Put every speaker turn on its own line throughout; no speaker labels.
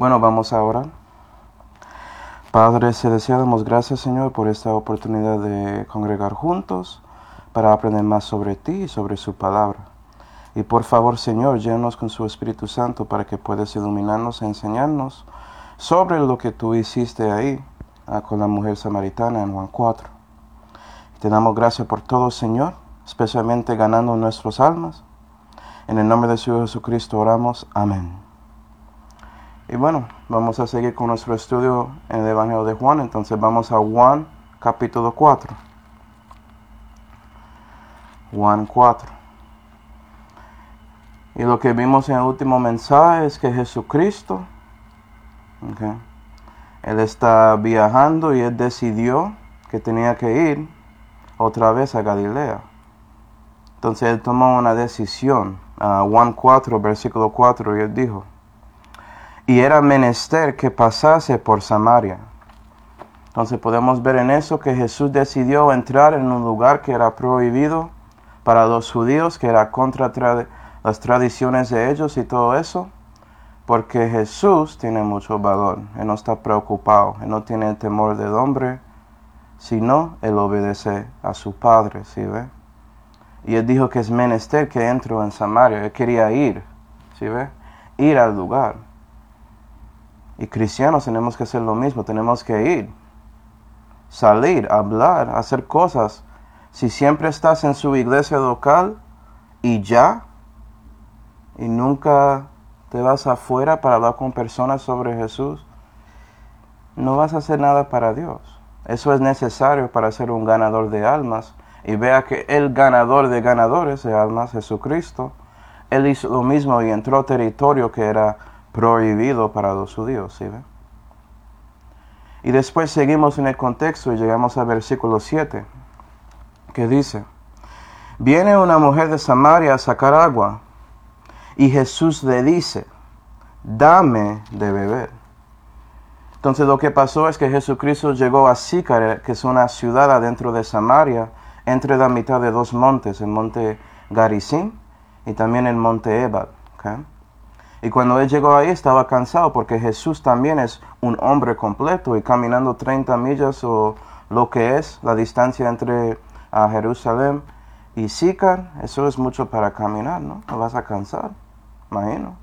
Bueno, vamos a orar. Padre Celestial, damos gracias, Señor, por esta oportunidad de congregar juntos para aprender más sobre ti y sobre su palabra. Y por favor, Señor, llénanos con su Espíritu Santo para que puedas iluminarnos e enseñarnos sobre lo que tú hiciste ahí con la mujer samaritana en Juan 4. Te damos gracias por todo, Señor, especialmente ganando nuestras almas. En el nombre de su Hijo Jesucristo oramos. Amén. Y bueno, vamos a seguir con nuestro estudio en el Evangelio de Juan. Entonces vamos a Juan capítulo 4. Juan 4. Y lo que vimos en el último mensaje es que Jesucristo, Él está viajando y Él decidió que tenía que ir otra vez a Galilea. Entonces Él tomó una decisión. Juan 4, versículo 4, y Él dijo: y era menester que pasase por Samaria. Entonces podemos ver en eso que Jesús decidió entrar en un lugar que era prohibido para los judíos, que era contra las tradiciones de ellos y todo eso, porque Jesús tiene mucho valor. Él no está preocupado, Él no tiene el temor del hombre, sino Él obedece a su Padre, ¿sí ve? Y Él dijo que es menester que entró en Samaria. Él quería ir, ¿sí ve? Ir al lugar. Y cristianos tenemos que hacer lo mismo, tenemos que ir, salir, hablar, hacer cosas. Si siempre estás en su iglesia local y ya, y nunca te vas afuera para hablar con personas sobre Jesús, no vas a hacer nada para Dios. Eso es necesario para ser un ganador de almas. Y vea que el ganador de ganadores de almas, Jesucristo, Él hizo lo mismo y entró a territorio que era prohibido para los judíos, ¿sí ve? Y después seguimos en el contexto y llegamos al versículo 7, que dice: viene una mujer de Samaria a sacar agua, y Jesús le dice: dame de beber. Entonces lo que pasó es que Jesucristo llegó a Sícar, que es una ciudad adentro de Samaria, entre la mitad de dos montes, el monte Garizim y también el monte Ebal, ¿okay? Y cuando Él llegó ahí estaba cansado porque Jesús también es un hombre completo y caminando 30 millas o lo que es la distancia entre Jerusalén y Sícar, eso es mucho para caminar, ¿no? Te vas a cansar, imagino.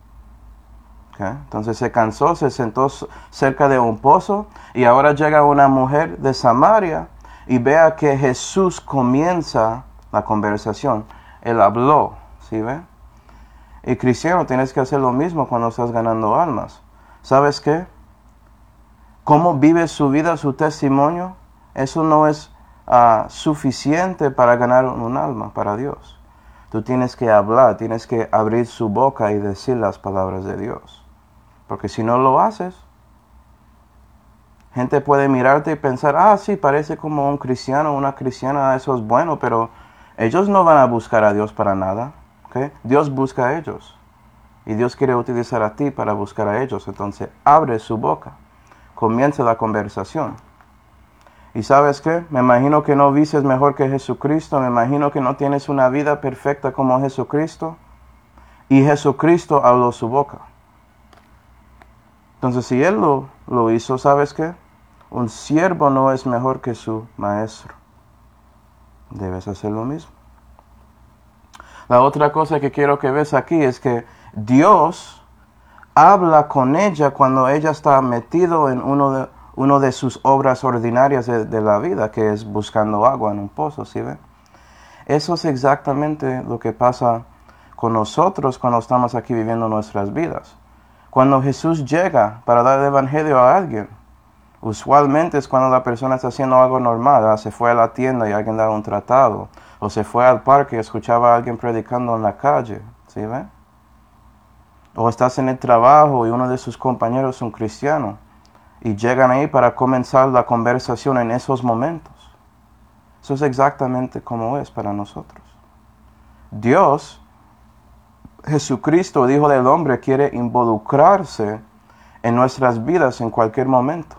Okay. Entonces se cansó, se sentó cerca de un pozo y ahora llega una mujer de Samaria y vea que Jesús comienza la conversación. Él habló, ¿sí ve? Y cristiano, tienes que hacer lo mismo cuando estás ganando almas. ¿Sabes qué? Cómo vive su vida, su testimonio, eso no es suficiente para ganar un alma para Dios. Tú tienes que hablar, tienes que abrir su boca y decir las palabras de Dios. Porque si no lo haces, gente puede mirarte y pensar: sí, parece como un cristiano, una cristiana, eso es bueno, pero ellos no van a buscar a Dios para nada. ¿Okay? Dios busca a ellos. Y Dios quiere utilizar a ti para buscar a ellos. Entonces, abre su boca. Comienza la conversación. ¿Y sabes qué? Me imagino que no vives mejor que Jesucristo. Me imagino que no tienes una vida perfecta como Jesucristo. Y Jesucristo habló su boca. Entonces, si Él lo hizo, ¿sabes qué? Un siervo no es mejor que su maestro. Debes hacer lo mismo. La otra cosa que quiero que veas aquí es que Dios habla con ella cuando ella está metido en uno de sus obras ordinarias de la vida, que es buscando agua en un pozo, ¿sí ven? Eso es exactamente lo que pasa con nosotros cuando estamos aquí viviendo nuestras vidas. Cuando Jesús llega para dar el evangelio a alguien, usualmente es cuando la persona está haciendo algo normal, se fue a la tienda y alguien da un tratado, o se fue al parque y escuchaba a alguien predicando en la calle, ¿sí ve? O estás en el trabajo y uno de sus compañeros es un cristiano y llegan ahí para comenzar la conversación en esos momentos. Eso es exactamente como es para nosotros. Dios, Jesucristo, el Hijo del Hombre, quiere involucrarse en nuestras vidas en cualquier momento.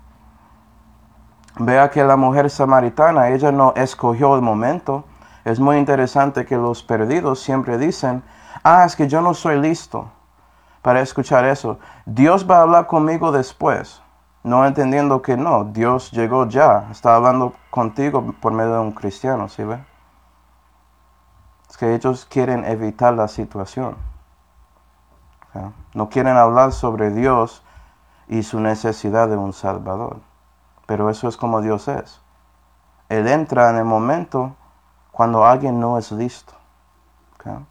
Vea que la mujer samaritana, ella no escogió el momento. Es muy interesante que los perdidos siempre dicen: es que yo no soy listo. para escuchar eso. Dios va a hablar conmigo después, no entendiendo que no, Dios llegó ya, está hablando contigo por medio de un cristiano, ¿sí ve? Es que ellos quieren evitar la situación. ¿Okay? No quieren hablar sobre Dios y su necesidad de un Salvador. Pero eso es como Dios es. Él entra en el momento cuando alguien no es listo. ¿Okay?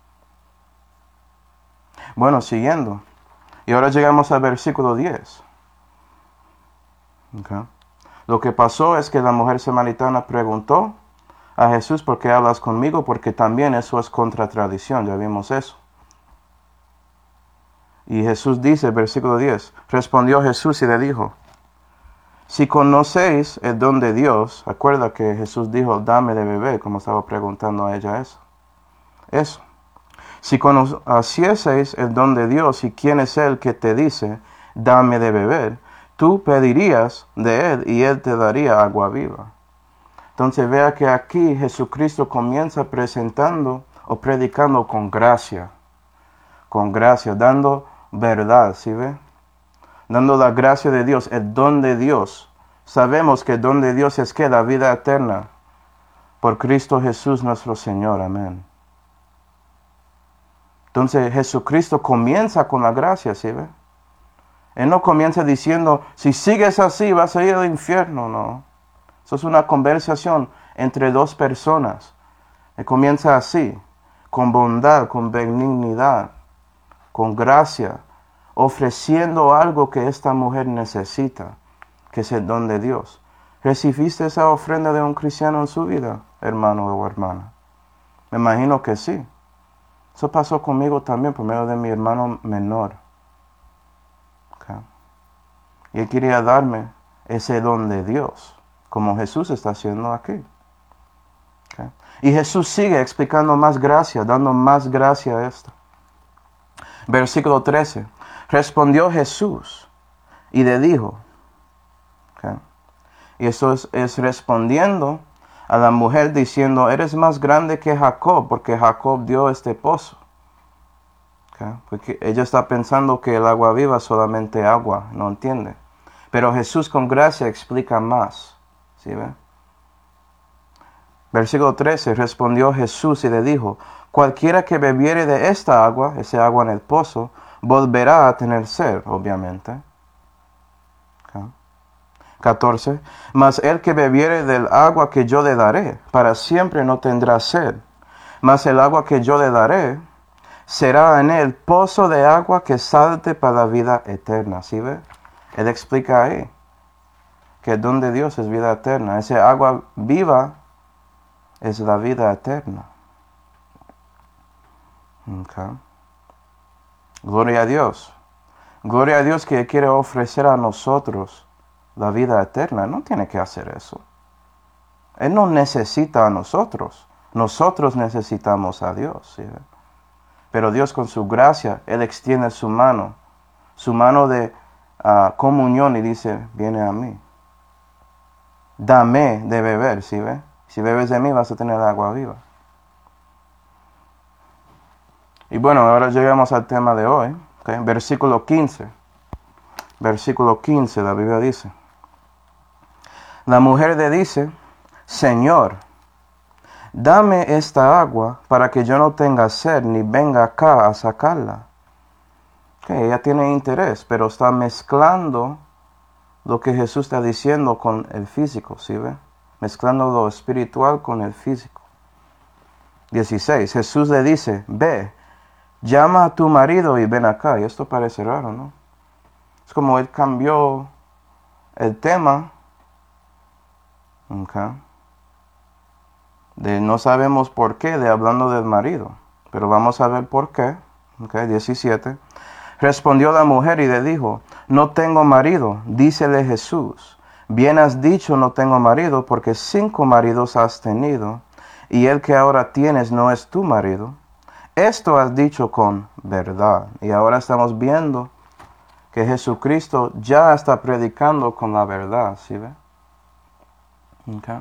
Bueno, siguiendo. Y ahora llegamos al versículo 10. ¿Okay? Lo que pasó es que la mujer samaritana preguntó a Jesús, ¿por qué hablas conmigo? Porque también eso es contra tradición, ya vimos eso. Y Jesús dice, versículo 10, respondió Jesús y le dijo, si conocéis el don de Dios, acuerda que Jesús dijo, dame de beber, como estaba preguntando a ella eso. Si conocieseis el don de Dios y quién es el que te dice, dame de beber, tú pedirías de él y él te daría agua viva. Entonces vea que aquí Jesucristo comienza presentando o predicando con gracia, dando verdad, ¿sí ve? Dando la gracia de Dios, el don de Dios. Sabemos que el don de Dios es que la vida eterna por Cristo Jesús nuestro Señor, amén. Entonces Jesucristo comienza con la gracia, ¿sí ve? Él no comienza diciendo, si sigues así vas a ir al infierno, no. Eso es una conversación entre dos personas. Él comienza así, con bondad, con benignidad, con gracia, ofreciendo algo que esta mujer necesita, que es el don de Dios. ¿Recibiste esa ofrenda de un cristiano en su vida, hermano o hermana? Me imagino que sí. Eso pasó conmigo también por medio de mi hermano menor. Okay. Y él quería darme ese don de Dios, como Jesús está haciendo aquí. Okay. Y Jesús sigue explicando más gracia, dando más gracia a esto. Versículo 13. Respondió Jesús y le dijo. Okay. Y eso es respondiendo a la mujer diciendo, eres más grande que Jacob, porque Jacob dio este pozo. Okay. Porque ella está pensando que el agua viva es solamente agua, no entiende. Pero Jesús con gracia explica más. ¿Sí ve? Versículo 13, respondió Jesús y le dijo, cualquiera que bebiere de esta agua, ese agua en el pozo, volverá a tener sed, obviamente. Okay. 14, mas el que bebiere del agua que yo le daré, para siempre no tendrá sed, mas el agua que yo le daré, será en él pozo de agua que salte para la vida eterna. ¿Sí ve? Él explica ahí que el don de Dios es vida eterna. Ese agua viva es la vida eterna. Okay. Gloria a Dios. Gloria a Dios que Él quiere ofrecer a nosotros la vida eterna. No tiene que hacer eso. Él no necesita a nosotros. Nosotros necesitamos a Dios. ¿Sí? Pero Dios con su gracia, Él extiende su mano de comunión y dice, viene a mí. Dame de beber, ¿sí ve? Si bebes de mí vas a tener agua viva. Y bueno, ahora llegamos al tema de hoy. ¿Okay? Versículo 15. Versículo 15, la Biblia dice. La mujer le dice, Señor, dame esta agua para que yo no tenga sed ni venga acá a sacarla. Okay, ella tiene interés, pero está mezclando lo que Jesús está diciendo con el físico, ¿sí ve? Mezclando lo espiritual con el físico. 16. Jesús le dice, ve, llama a tu marido y ven acá. Y esto parece raro, ¿no? Es como él cambió el tema. Okay. No sabemos por qué, de hablando del marido. Pero vamos a ver por qué. Okay. 17. Respondió la mujer y le dijo, no tengo marido. Dícele Jesús, bien has dicho, no tengo marido, porque 5 maridos has tenido, y el que ahora tienes no es tu marido. Esto has dicho con verdad. Y ahora estamos viendo que Jesucristo ya está predicando con la verdad, ¿sí ve? Okay.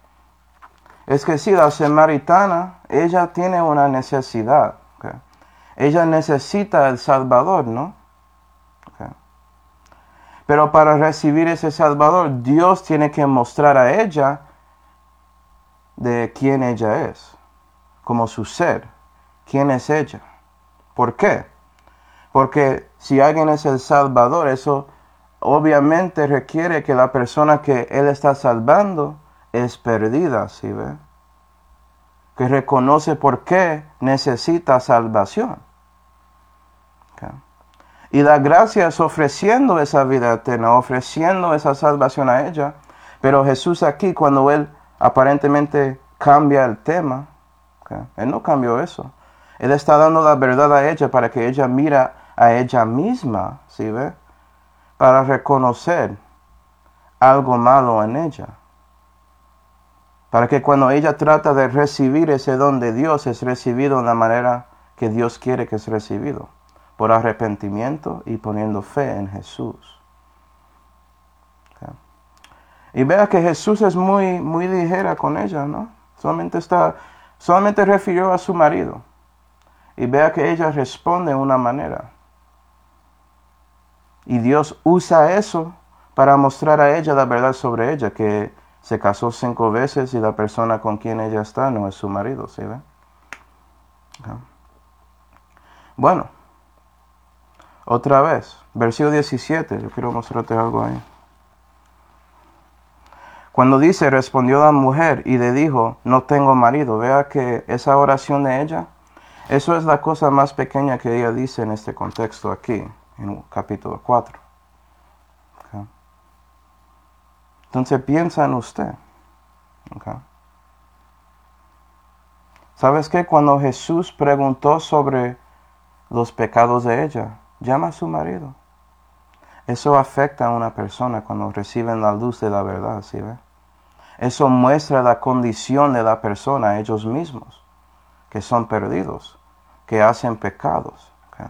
Es que si la samaritana, ella tiene una necesidad. Okay. ella necesita el Salvador, ¿no? Okay. Pero para recibir ese Salvador, Dios tiene que mostrar a ella de quién ella es, como su ser. ¿Quién es ella? ¿Por qué? Porque si alguien es el Salvador, eso obviamente requiere que la persona que Él está salvando es perdida, ¿sí ve? Que reconoce por qué necesita salvación. Okay. Y la gracia es ofreciendo esa vida eterna, ofreciendo esa salvación a ella. Pero Jesús aquí, cuando Él aparentemente cambia el tema, okay, Él no cambió eso. Él está dando la verdad a ella para que ella mira a ella misma, ¿sí ve? Para reconocer algo malo en ella. Para que cuando ella trata de recibir ese don de Dios, es recibido en la manera que Dios quiere que es recibido. Por arrepentimiento y poniendo fe en Jesús. Okay. Y vea que Jesús es muy ligera con ella, ¿no? Solamente refirió a su marido. Y vea que ella responde de una manera. Y Dios usa eso para mostrar a ella la verdad sobre ella, que se casó 5 veces y la persona con quien ella está no es su marido, ¿sí ve? Okay. Bueno. Otra vez, versículo 17, yo quiero mostrarte algo ahí. Cuando dice, respondió la mujer y le dijo, no tengo marido. Vea que esa oración de ella, eso es la cosa más pequeña que ella dice en este contexto aquí, en capítulo 4. Okay. Entonces piensa en usted. Okay. ¿Sabes qué? Cuando Jesús preguntó sobre los pecados de ella, llama a su marido. Eso afecta a una persona cuando reciben la luz de la verdad, ¿sí ve? Eso muestra la condición de la persona a ellos mismos, que son perdidos, que hacen pecados. Okay.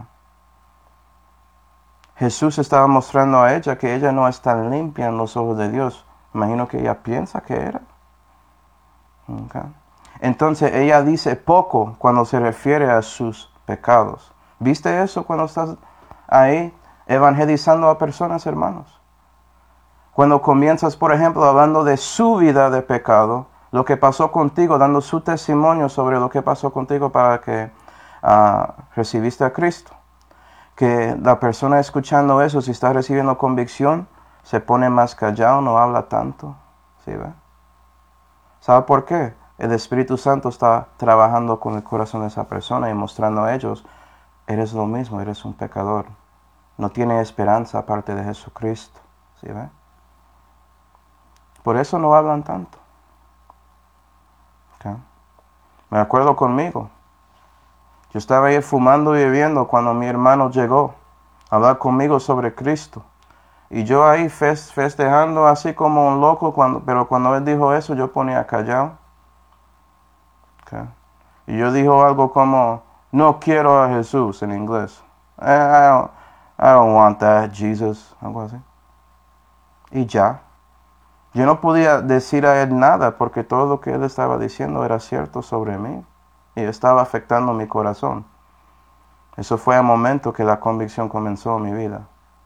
Jesús estaba mostrando a ella que ella no es tan limpia en los ojos de Dios. Imagino que ella piensa que era. Okay. Entonces ella dice poco cuando se refiere a sus pecados. ¿Viste eso cuando estás ahí evangelizando a personas, hermanos? Cuando comienzas, por ejemplo, hablando de su vida de pecado, lo que pasó contigo, dando su testimonio sobre lo que pasó contigo para que recibiste a Cristo. Que la persona escuchando eso, si está recibiendo convicción, se pone más callado, no habla tanto. ¿Sí ve? ¿Sabe por qué? El Espíritu Santo está trabajando con el corazón de esa persona y mostrando a ellos, eres lo mismo, eres un pecador. No tiene esperanza aparte de Jesucristo. ¿Sí ve? Por eso no hablan tanto. Okay. Me acuerdo conmigo. Yo estaba ahí fumando y bebiendo cuando mi hermano llegó a hablar conmigo sobre Cristo. Y yo ahí festejando así como un loco, pero cuando él dijo eso yo ponía callado. Okay. Y yo dijo algo como, no quiero a Jesús en inglés. I don't want that, Jesus. Algo así. Y ya. Yo no podía decir a él nada porque todo lo que él estaba diciendo era cierto sobre mí. Y estaba afectando mi corazón. Eso fue el momento que la convicción comenzó en mi vida.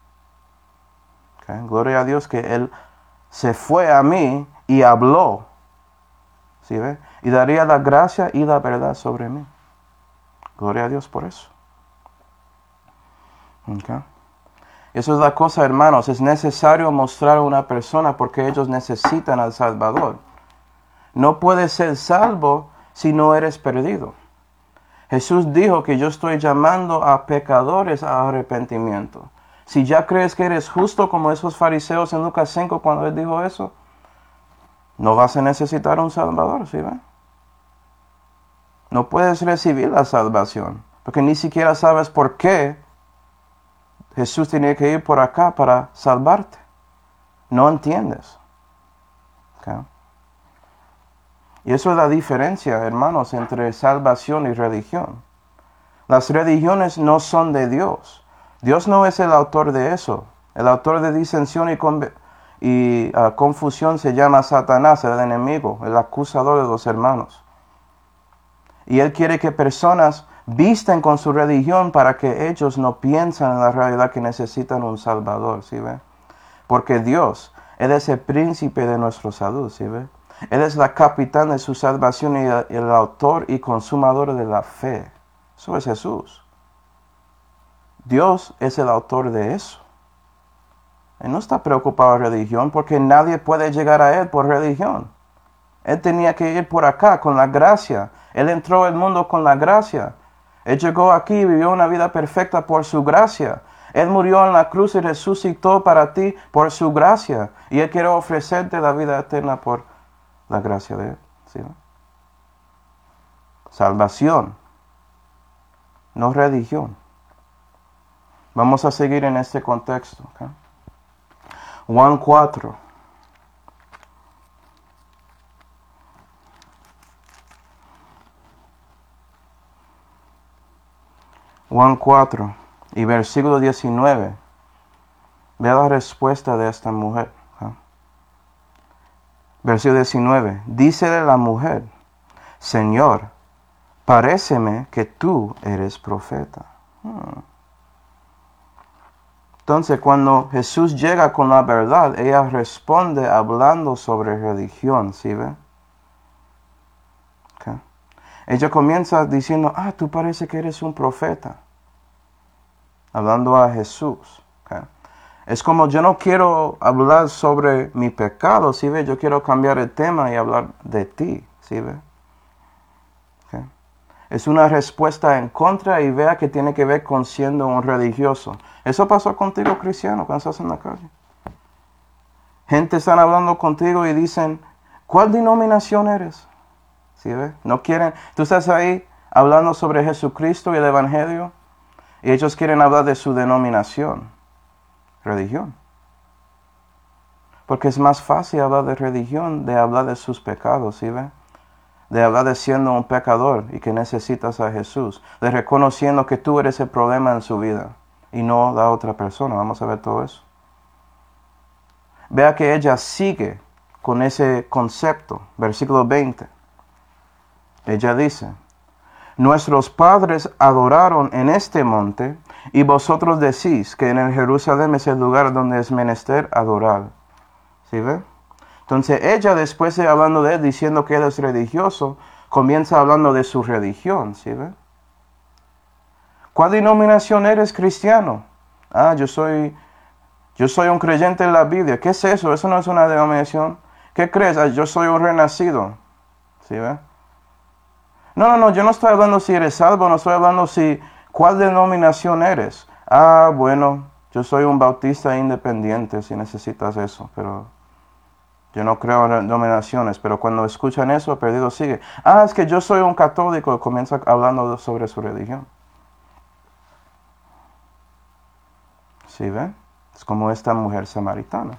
Okay. Gloria a Dios que Él se fue a mí y habló. ¿Sí ve? Y daría la gracia y la verdad sobre mí. Gloria a Dios por eso. Okay. Eso es la cosa, hermanos. Es necesario mostrar a una persona porque ellos necesitan al Salvador. No puedes ser salvo si no eres perdido. Jesús dijo que yo estoy llamando a pecadores a arrepentimiento. Si ya crees que eres justo como esos fariseos en Lucas 5 cuando él dijo eso, no vas a necesitar un Salvador, ¿sí ven? No puedes recibir la salvación porque ni siquiera sabes por qué Jesús tenía que ir por acá para salvarte. No entiendes. Okay. Y eso es la diferencia, hermanos, entre salvación y religión. Las religiones no son de Dios. Dios no es el autor de eso. El autor de disensión y confusión se llama Satanás, el enemigo, el acusador de los hermanos. Y él quiere que personas visten con su religión para que ellos no piensen en la realidad que necesitan un Salvador, ¿sí ve? Porque Dios, Él es el príncipe de nuestra salud, ¿sí ve? Él es la capitán de su salvación y el autor y consumador de la fe. Eso es Jesús. Dios es el autor de eso. Él no está preocupado de religión porque nadie puede llegar a Él por religión. Él tenía que ir por acá con la gracia. Él entró al mundo con la gracia. Él llegó aquí y vivió una vida perfecta por su gracia. Él murió en la cruz y resucitó para ti por su gracia. Y Él quiere ofrecerte la vida eterna por la gracia de Él. ¿Sí? Salvación, no religión. Vamos a seguir en este contexto. ¿Okay? Juan 4. Juan 4 y versículo 19. Ve la respuesta de esta mujer. ¿Okay? Versículo 19. Dícele la mujer: Señor, paréceme que tú eres profeta. Entonces, cuando Jesús llega con la verdad, ella responde hablando sobre religión, ¿sí ve? Okay. Ella comienza diciendo, tú parece que eres un profeta. Hablando a Jesús. Okay. Es como yo no quiero hablar sobre mi pecado, ¿sí ve? Yo quiero cambiar el tema y hablar de ti, ¿sí ve? Okay. Es una respuesta en contra y vea que tiene que ver con siendo un religioso. Eso pasó contigo, cristiano, cuando estás en la calle. Gente están hablando contigo y dicen, ¿cuál denominación eres? ¿Sí ve? No quieren. Tú estás ahí hablando sobre Jesucristo y el Evangelio y ellos quieren hablar de su denominación, religión. Porque es más fácil hablar de religión de hablar de sus pecados, ¿sí ve? De hablar de siendo un pecador y que necesitas a Jesús. De reconociendo que tú eres el problema en su vida y no la otra persona. Vamos a ver todo eso. Vea que ella sigue con ese concepto. Versículo 20. Ella dice, nuestros padres adoraron en este monte y vosotros decís que en el Jerusalén es el lugar donde es menester adorar. ¿Sí ve? Entonces ella, después de hablando de él, diciendo que él es religioso, comienza hablando de su religión, ¿sí ve? ¿Cuál denominación eres, cristiano? Yo soy un creyente en la Biblia. ¿Qué es eso? Eso no es una denominación. ¿Qué crees? Yo soy un renacido, ¿sí ve? No, yo no estoy hablando si eres salvo, no estoy hablando cuál denominación eres. Bueno, yo soy un bautista independiente si necesitas eso, pero yo no creo en denominaciones, pero cuando escuchan eso, perdido sigue. Es que yo soy un católico, comienza hablando sobre su religión. ¿Sí ven? Es como esta mujer samaritana.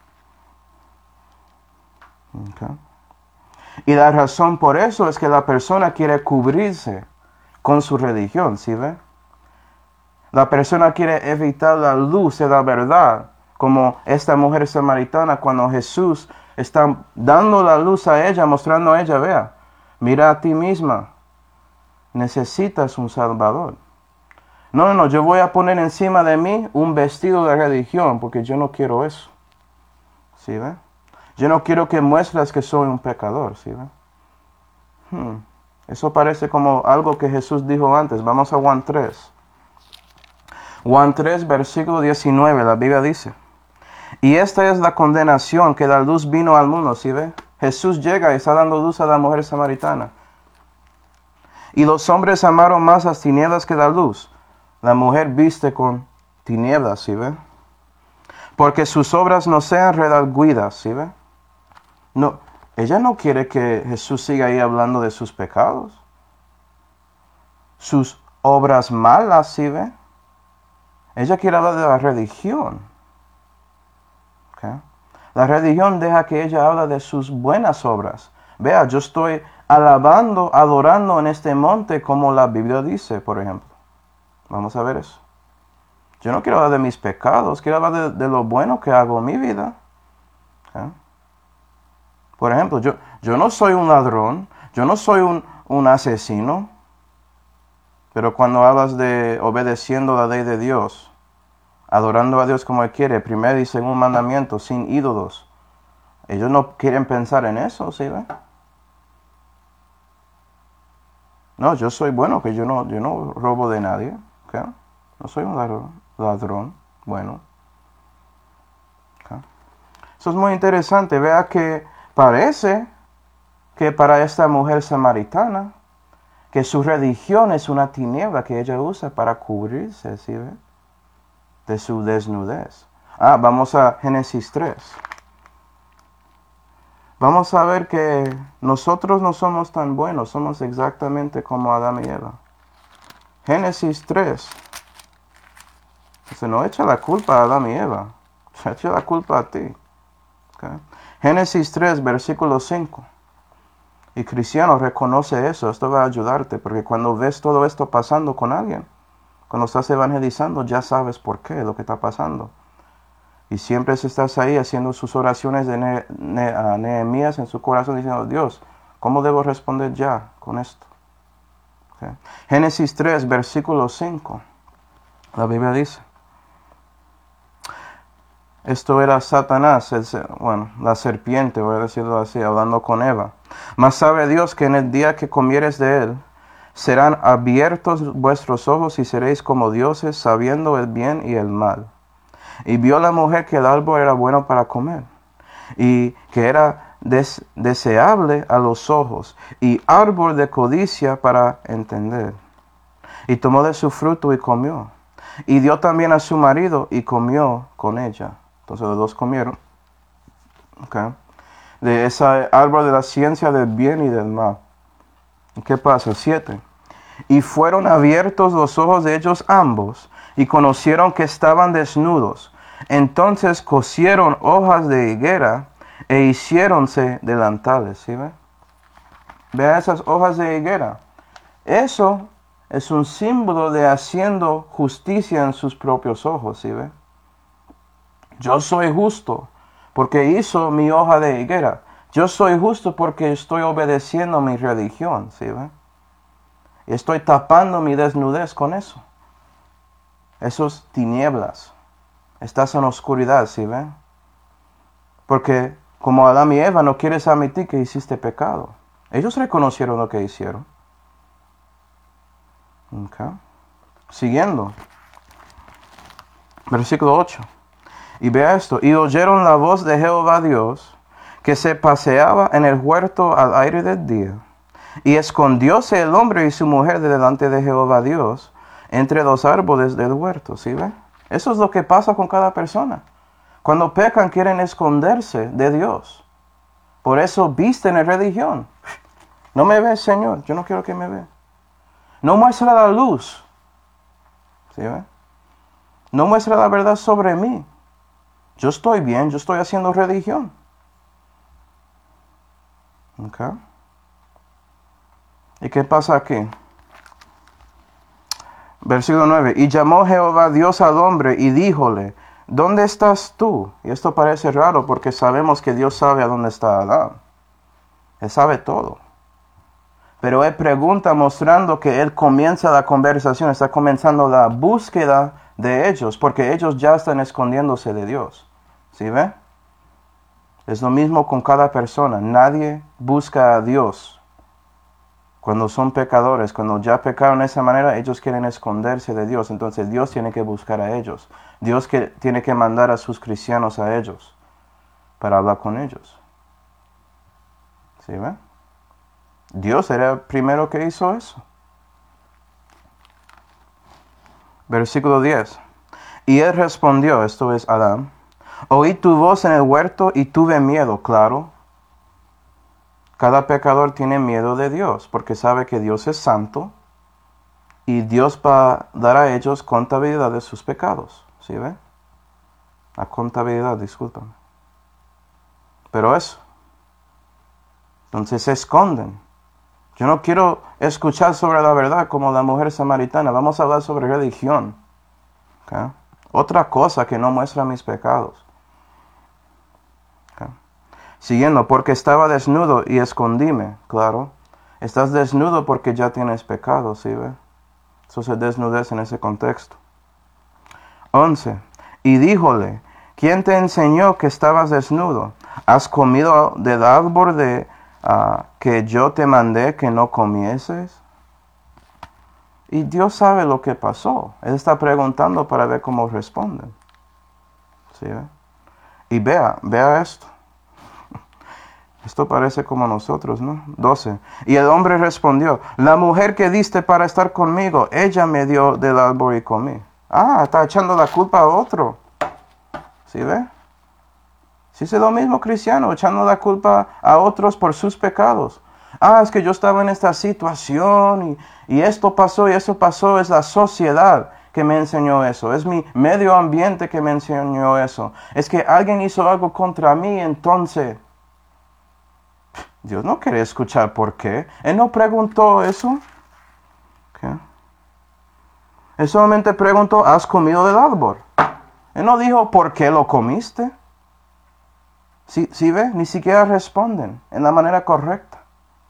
Okay. Y la razón por eso es que la persona quiere cubrirse con su religión, ¿sí ve? La persona quiere evitar la luz de la verdad, como esta mujer samaritana cuando Jesús está dando la luz a ella, mostrando a ella, vea, mira a ti misma, necesitas un Salvador. No, yo voy a poner encima de mí un vestido de religión, porque yo no quiero eso, ¿sí ve? Yo no quiero que muestres que soy un pecador, ¿sí ve? Eso parece como algo que Jesús dijo antes. Vamos a Juan 3. Juan 3, versículo 19, la Biblia dice, y esta es la condenación, que la luz vino al mundo, ¿sí ve? Jesús llega y está dando luz a la mujer samaritana. Y los hombres amaron más las tinieblas que la luz. La mujer viste con tinieblas, ¿sí ve? Porque sus obras no sean redargüidas, ¿sí ve? No, ella no quiere que Jesús siga ahí hablando de sus pecados. Sus obras malas, ¿sí ve? Ella quiere hablar de la religión. ¿Okay? La religión deja que ella hable de sus buenas obras. Vea, yo estoy alabando, adorando en este monte como la Biblia dice, por ejemplo. Vamos a ver eso. Yo no quiero hablar de mis pecados, quiero hablar de lo bueno que hago en mi vida. ¿Okay? Por ejemplo, yo no soy un ladrón, yo no soy un asesino. Pero cuando hablas de obedeciendo la ley de Dios, adorando a Dios como Él quiere, primer y segundo mandamiento, sin ídolos, ellos no quieren pensar en eso, ¿sí ve? No, yo soy bueno, que yo no robo de nadie, ¿okay? No soy un ladrón, bueno. ¿Okay? Eso es muy interesante, vea que parece que para esta mujer samaritana, que su religión es una tiniebla que ella usa para cubrirse, ¿sí ve? De su desnudez. Vamos a Génesis 3. Vamos a ver que nosotros no somos tan buenos, somos exactamente como Adán y Eva. Génesis 3. Se no echa la culpa a Adán y Eva, se echa la culpa a ti. ¿Okay? Génesis 3, versículo 5. Y cristiano, reconoce eso, esto va a ayudarte, porque cuando ves todo esto pasando con alguien, cuando estás evangelizando, ya sabes por qué, lo que está pasando. Y siempre estás ahí haciendo sus oraciones de Nehemías en su corazón, diciendo, Dios, ¿cómo debo responder ya con esto? Okay. Génesis 3, versículo 5. La Biblia dice, esto era Satanás, la serpiente, voy a decirlo así, hablando con Eva. Mas sabe Dios que en el día que comieres de él, serán abiertos vuestros ojos y seréis como dioses, sabiendo el bien y el mal. Y vio la mujer que el árbol era bueno para comer, y que era deseable a los ojos, y árbol de codicia para entender. Y tomó de su fruto y comió. Y dio también a su marido y comió con ella. Entonces los dos comieron. Okay. De ese árbol de la ciencia del bien y del mal. ¿Y qué pasa? 7. Y fueron abiertos los ojos de ellos ambos, y conocieron que estaban desnudos. Entonces cosieron hojas de higuera e hiciéronse delantales. ¿Sí ve? Vea esas hojas de higuera. Eso es un símbolo de haciendo justicia en sus propios ojos. ¿Sí ve? Yo soy justo porque hizo mi hoja de higuera. Yo soy justo porque estoy obedeciendo mi religión. ¿Sí ve? Y estoy tapando mi desnudez con eso. Esos tinieblas. Estás en oscuridad, ¿sí ven? Porque como Adán y Eva no quieres admitir que hiciste pecado. Ellos reconocieron lo que hicieron. Okay. Siguiendo. Versículo 8. Y vea esto. Y oyeron la voz de Jehová Dios, que se paseaba en el huerto al aire del día. Y escondióse el hombre y su mujer de delante de Jehová Dios entre los árboles del huerto. ¿Sí ve? Eso es lo que pasa con cada persona. Cuando pecan quieren esconderse de Dios. Por eso visten en religión. No me ves, Señor. Yo no quiero que me vea. No muestra la luz. ¿Sí ve? No muestra la verdad sobre mí. Yo estoy bien. Yo estoy haciendo religión. Okay. ¿Y qué pasa aquí? Versículo 9. Y llamó Jehová Dios al hombre y díjole, ¿dónde estás tú? Y esto parece raro porque sabemos que Dios sabe a dónde está Adán. Él sabe todo. Pero él pregunta mostrando que él comienza la conversación, está comenzando la búsqueda de ellos, porque ellos ya están escondiéndose de Dios. ¿Sí ve? Es lo mismo con cada persona. Nadie busca a Dios. Cuando son pecadores, cuando ya pecaron de esa manera, ellos quieren esconderse de Dios. Entonces Dios tiene que buscar a ellos. Dios tiene que mandar a sus cristianos a ellos para hablar con ellos. ¿Sí ve? Dios era el primero que hizo eso. Versículo 10. Y él respondió, esto es Adán, oí tu voz en el huerto y tuve miedo, claro. Cada pecador tiene miedo de Dios porque sabe que Dios es santo y Dios va a dar a ellos contabilidad de sus pecados. ¿Sí ve? La contabilidad, discúlpame. Pero eso. Entonces se esconden. Yo no quiero escuchar sobre la verdad como la mujer samaritana. Vamos a hablar sobre religión. ¿Okay? Otra cosa que no muestra mis pecados. ¿Okay? Siguiendo, porque estaba desnudo y escondíme. Claro. Estás desnudo porque ya tienes pecado, ¿sí ve? Eso se desnudez en ese contexto. 11. Y díjole, ¿quién te enseñó que estabas desnudo? ¿Has comido del árbol que yo te mandé que no comieses? Y Dios sabe lo que pasó. Él está preguntando para ver cómo responden. ¿Sí, ve? Y vea esto. Esto parece como nosotros, ¿no? 12. Y el hombre respondió, la mujer que diste para estar conmigo, ella me dio del árbol y comí. Está echando la culpa a otro. ¿Sí ve? Sí es lo mismo cristiano, echando la culpa a otros por sus pecados. Es que yo estaba en esta situación y esto pasó y eso pasó. Es la sociedad que me enseñó eso. Es mi medio ambiente que me enseñó eso. Es que alguien hizo algo contra mí, entonces Dios no quiere escuchar por qué. Él no preguntó eso. ¿Qué? Él solamente preguntó, ¿has comido del árbol? Él no dijo, ¿por qué lo comiste? ¿Sí ve? Ni siquiera responden en la manera correcta.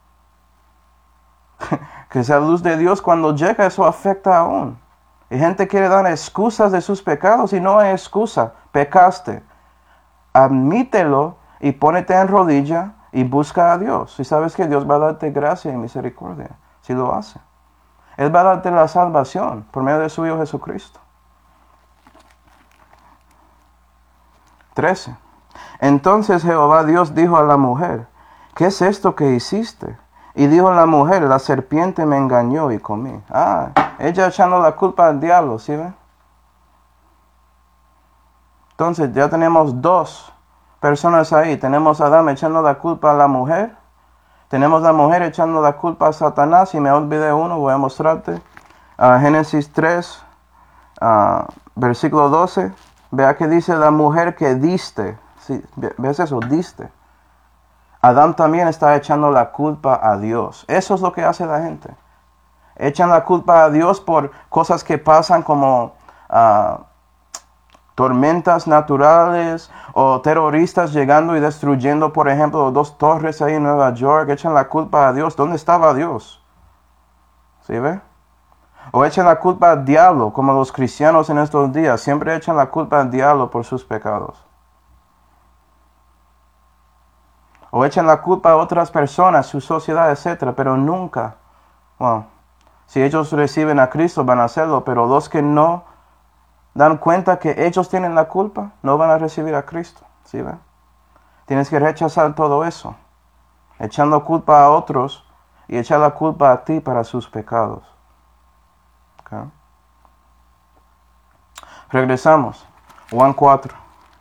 Que esa luz de Dios cuando llega, eso afecta aún. Y gente quiere dar excusas de sus pecados y no hay excusa. Pecaste. Admítelo y pónete en rodilla y busca a Dios. Y sabes que Dios va a darte gracia y misericordia si lo hace. Él va a darte la salvación por medio de su Hijo Jesucristo. 13. Entonces Jehová Dios dijo a la mujer, ¿qué es esto que hiciste? Y dijo la mujer, la serpiente me engañó y comí. Ella echando la culpa al diablo, ¿sí ve? Entonces ya tenemos dos personas ahí. Tenemos a Adán echando la culpa a la mujer. Tenemos a la mujer echando la culpa a Satanás. Y me olvidé uno, voy a mostrarte. Génesis 3, versículo 12. Vea que dice la mujer que diste. Sí, ¿ves eso? Diste. Adán también está echando la culpa a Dios. Eso es lo que hace la gente. Echan la culpa a Dios por cosas que pasan como tormentas naturales o terroristas llegando y destruyendo, por ejemplo, 2 torres ahí en Nueva York. Echan la culpa a Dios. ¿Dónde estaba Dios? ¿Sí ve? O echan la culpa al diablo, como los cristianos en estos días. Siempre echan la culpa al diablo por sus pecados. O echan la culpa a otras personas, su sociedad, etc. Pero nunca, si ellos reciben a Cristo van a hacerlo, pero los que no dan cuenta que ellos tienen la culpa, no van a recibir a Cristo. ¿Sí ve? Tienes que rechazar todo eso, echando culpa a otros y echar la culpa a ti para sus pecados. ¿Okay? Regresamos. Juan 4.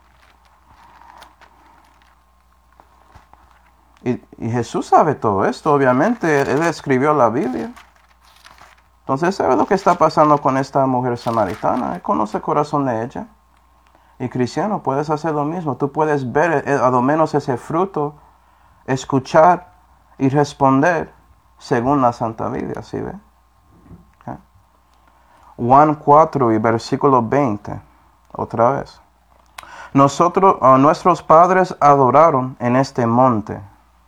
Y Jesús sabe todo esto, obviamente. Él escribió la Biblia. Entonces, ¿sabe lo que está pasando con esta mujer samaritana? Él conoce el corazón de ella. Y cristiano, puedes hacer lo mismo. Tú puedes ver a lo menos ese fruto, escuchar y responder según la Santa Biblia, ¿sí ve? Okay. Juan 4 y versículo 20, otra vez. Nuestros padres adoraron en este monte.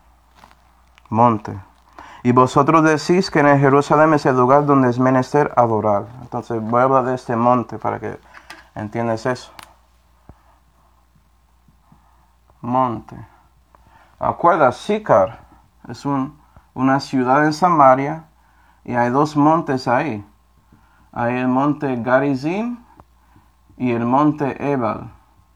Y vosotros decís que en Jerusalén es el lugar donde es menester adorar. Entonces voy a hablar de este monte para que entiendas eso. Monte. Acuerda, Sicar es una ciudad en Samaria y hay 2 montes ahí. Hay el monte Garizim y el monte Ebal.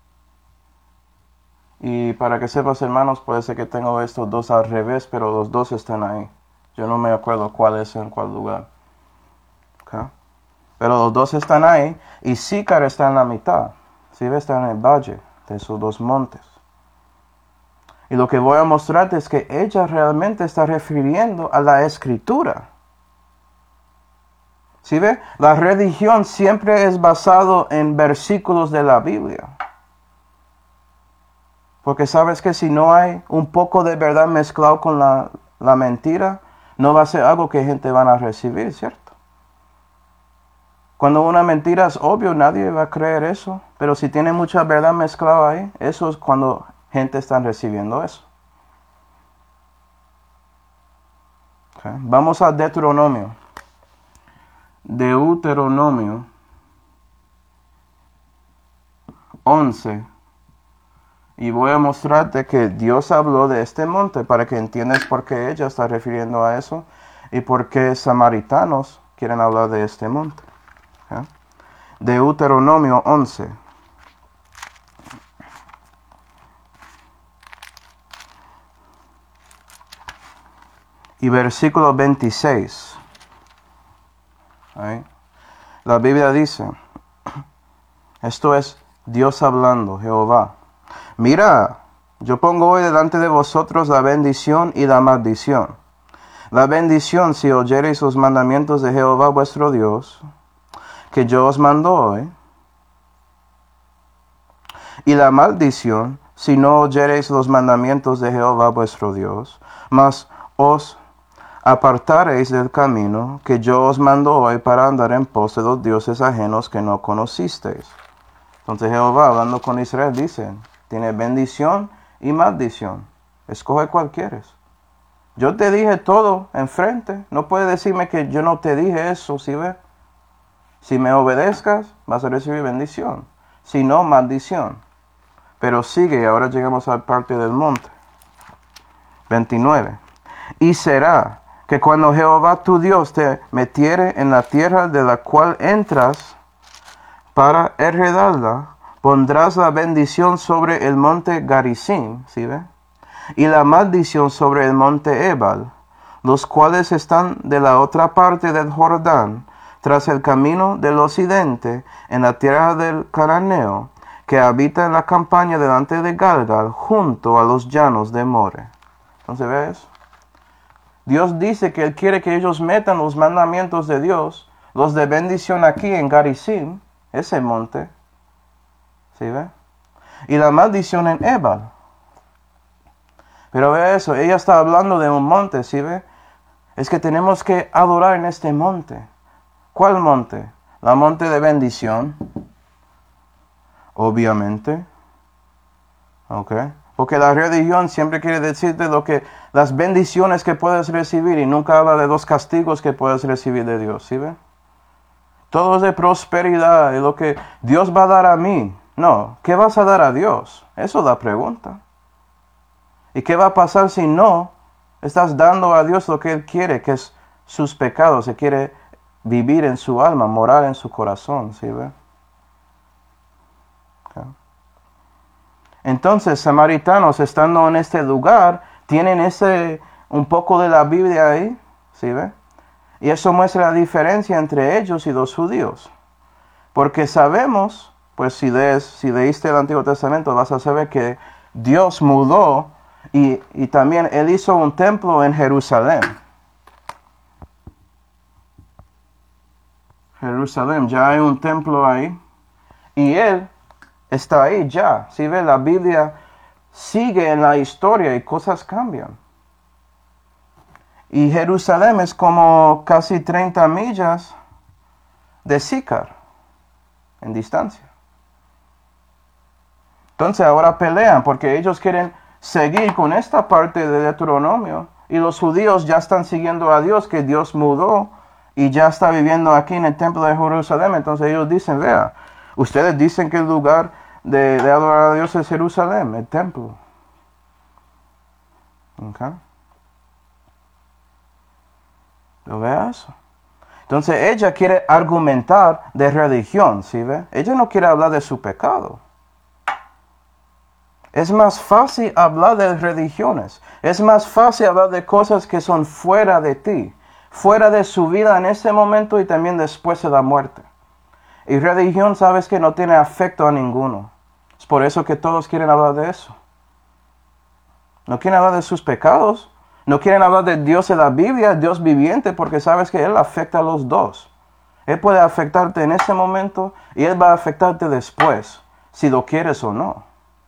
Y para que sepas, hermanos, puede ser que tengo estos 2 al revés, pero los 2 están ahí. Yo no me acuerdo cuál es en cuál lugar. Okay. Pero los 2 están ahí y Sicar está en la mitad. ¿Sí ves? Está en el valle de esos 2 montes. Y lo que voy a mostrarte es que ella realmente está refiriendo a la Escritura. ¿Sí ve? La religión siempre es basado en versículos de la Biblia. Porque sabes que si no hay un poco de verdad mezclado con la mentira, no va a ser algo que gente van a recibir, ¿cierto? Cuando una mentira es obvio, nadie va a creer eso. Pero si tiene mucha verdad mezclada ahí, eso es cuando gente está recibiendo eso. Okay. Vamos a Deuteronomio. Deuteronomio 11. Y voy a mostrarte que Dios habló de este monte para que entiendas por qué ella está refiriendo a eso y por qué samaritanos quieren hablar de este monte. ¿Okay? Deuteronomio 11. Y versículo 26. ¿Okay? La Biblia dice, esto es Dios hablando, Jehová. Mira, yo pongo hoy delante de vosotros la bendición y la maldición. La bendición si oyereis los mandamientos de Jehová vuestro Dios, que yo os mando hoy. Y la maldición si no oyereis los mandamientos de Jehová vuestro Dios, mas os apartareis del camino que yo os mando hoy para andar en pos de los dioses ajenos que no conocisteis. Entonces Jehová, hablando con Israel, dice, tiene bendición y maldición. Escoge cuál quieres. Yo te dije todo enfrente. No puedes decirme que yo no te dije eso, ¿sí ves? Si me obedezcas, vas a recibir bendición. Si no, maldición. Pero sigue, ahora llegamos a la parte del monte. 29. Y será que cuando Jehová tu Dios te metiere en la tierra de la cual entras para heredarla, pondrás la bendición sobre el monte Garizim, ¿sí ve? Y la maldición sobre el monte Ebal, los cuales están de la otra parte del Jordán, tras el camino del occidente, en la tierra del Cananeo, que habita en la campaña delante de Galgal, junto a los llanos de More. Entonces, ¿ves? Dios dice que Él quiere que ellos metan los mandamientos de Dios, los de bendición aquí en Garizim, ese monte. ¿Sí ve? Y la maldición en Ebal. Pero ve eso, ella está hablando de un monte, ¿sí ve? Es que tenemos que adorar en este monte. ¿Cuál monte? La monte de bendición. Obviamente. ¿Ok? Porque la religión siempre quiere decirte las bendiciones que puedes recibir y nunca habla de los castigos que puedes recibir de Dios, ¿sí ve? Todo es de prosperidad y lo que Dios va a dar a mí. No, ¿qué vas a dar a Dios? Eso es la pregunta. ¿Y qué va a pasar si no estás dando a Dios lo que Él quiere, que es sus pecados? Se quiere vivir en su alma, morar en su corazón, ¿sí ve? Okay. Entonces, samaritanos, estando en este lugar, tienen un poco de la Biblia ahí, ¿sí ve? Y eso muestra la diferencia entre ellos y los judíos. Porque sabemos, pues si leíste el Antiguo Testamento, vas a saber que Dios mudó y también Él hizo un templo en Jerusalén. Jerusalén, ya hay un templo ahí. Y Él está ahí ya. Si ve, la Biblia sigue en la historia y cosas cambian. Y Jerusalén es como casi 30 millas de Sícar en distancia. Entonces ahora pelean porque ellos quieren seguir con esta parte de Deuteronomio y los judíos ya están siguiendo a Dios, que Dios mudó y ya está viviendo aquí en el templo de Jerusalén. Entonces ellos dicen, vea, ustedes dicen que el lugar de adorar a Dios es Jerusalén, el templo. ¿Okay? ¿Lo vea eso? Entonces ella quiere argumentar de religión, ¿sí ve? Ella no quiere hablar de su pecado. Es más fácil hablar de religiones. Es más fácil hablar de cosas que son fuera de ti, fuera de su vida en ese momento y también después de la muerte. Y religión, sabes que no tiene afecto a ninguno. Es por eso que todos quieren hablar de eso. No quieren hablar de sus pecados. No quieren hablar de Dios en la Biblia, Dios viviente, porque sabes que Él afecta a los dos. Él puede afectarte en ese momento y Él va a afectarte después, si lo quieres o no.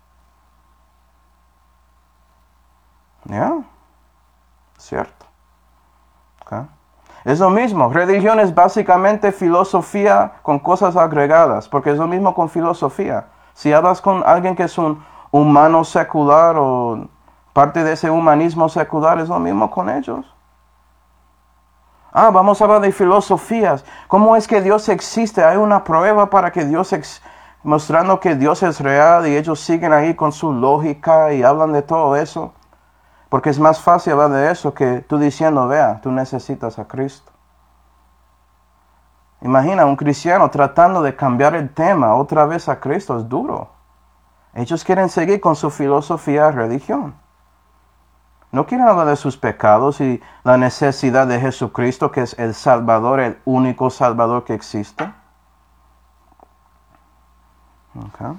¿Ya? Cierto. Okay. Es lo mismo. Religión es básicamente filosofía con cosas agregadas, porque es lo mismo con filosofía. Si hablas con alguien que es un humano secular o parte de ese humanismo secular, es lo mismo con ellos. Vamos a hablar de filosofías. ¿Cómo es que Dios existe? Hay una prueba para que mostrando que Dios es real y ellos siguen ahí con su lógica y hablan de todo eso. Porque es más fácil hablar de eso que tú diciendo, vea, tú necesitas a Cristo. Imagina un cristiano tratando de cambiar el tema otra vez a Cristo, es duro. Ellos quieren seguir con su filosofía de religión. No quieren hablar de sus pecados y la necesidad de Jesucristo, que es el Salvador, el único Salvador que existe. Okay.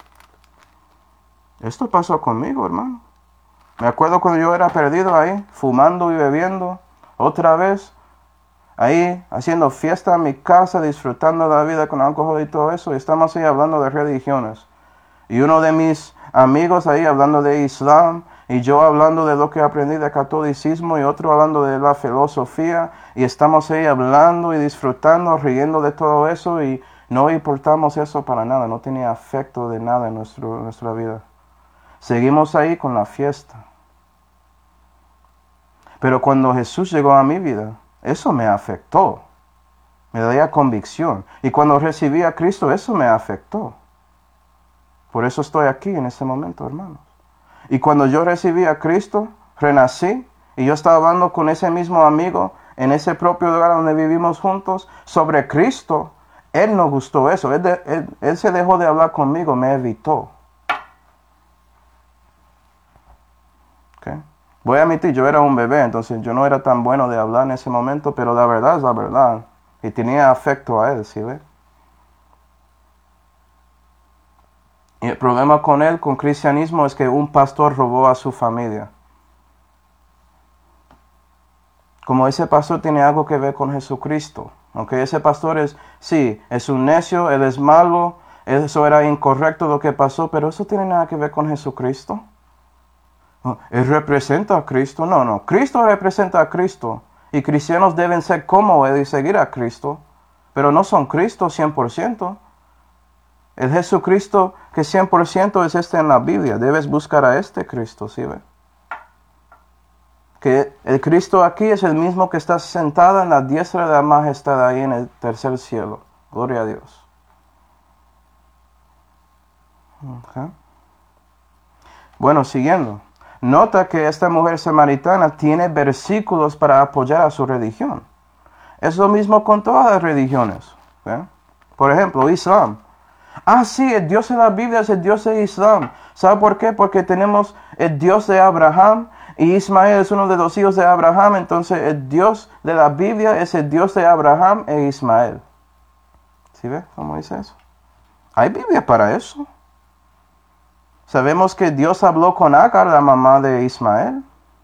Esto pasó conmigo, hermano. Me acuerdo cuando yo era perdido ahí, fumando y bebiendo, otra vez, ahí haciendo fiesta en mi casa, disfrutando de la vida con alcohol y todo eso, y estamos ahí hablando de religiones. Y uno de mis amigos ahí hablando de Islam, y yo hablando de lo que aprendí de catolicismo, y otro hablando de la filosofía, y estamos ahí hablando y disfrutando, riendo de todo eso, y no importamos eso para nada, no tenía afecto de nada en nuestra vida. Seguimos ahí con la fiesta. Pero cuando Jesús llegó a mi vida, eso me afectó. Me daría convicción. Y cuando recibí a Cristo, eso me afectó. Por eso estoy aquí en este momento, hermanos. Y cuando yo recibí a Cristo, renací, y yo estaba hablando con ese mismo amigo en ese propio lugar donde vivimos juntos sobre Cristo, él no gustó eso. Él se dejó de hablar conmigo, me evitó. Okay. Voy a admitir, yo era un bebé, entonces yo no era tan bueno de hablar en ese momento, pero la verdad es la verdad. Y tenía afecto a él, ¿sí ve? Y el problema con él, con cristianismo, es que un pastor robó a su familia. Como ese pastor tiene algo que ver con Jesucristo. Aunque ese pastor es un necio, él es malo, eso era incorrecto lo que pasó, pero eso tiene nada que ver con Jesucristo. ¿Él representa a Cristo? No. Cristo representa a Cristo. Y cristianos deben ser como él y seguir a Cristo. Pero no son Cristo 100%. El Jesucristo que 100% es este en la Biblia. Debes buscar a este Cristo, ¿sí ve? Que el Cristo aquí es el mismo que está sentado en la diestra de la majestad ahí en el tercer cielo. Gloria a Dios. Okay. Bueno, siguiendo. Nota que esta mujer samaritana tiene versículos para apoyar a su religión. Es lo mismo con todas las religiones. ¿Eh? Por ejemplo, Islam. Sí, el Dios de la Biblia es el Dios de Islam. ¿Sabe por qué? Porque tenemos el Dios de Abraham y Ismael es uno de los hijos de Abraham. Entonces el Dios de la Biblia es el Dios de Abraham e Ismael. ¿Sí ve cómo dice eso? Hay Biblia para eso. Sabemos que Dios habló con Agar, la mamá de Ismael.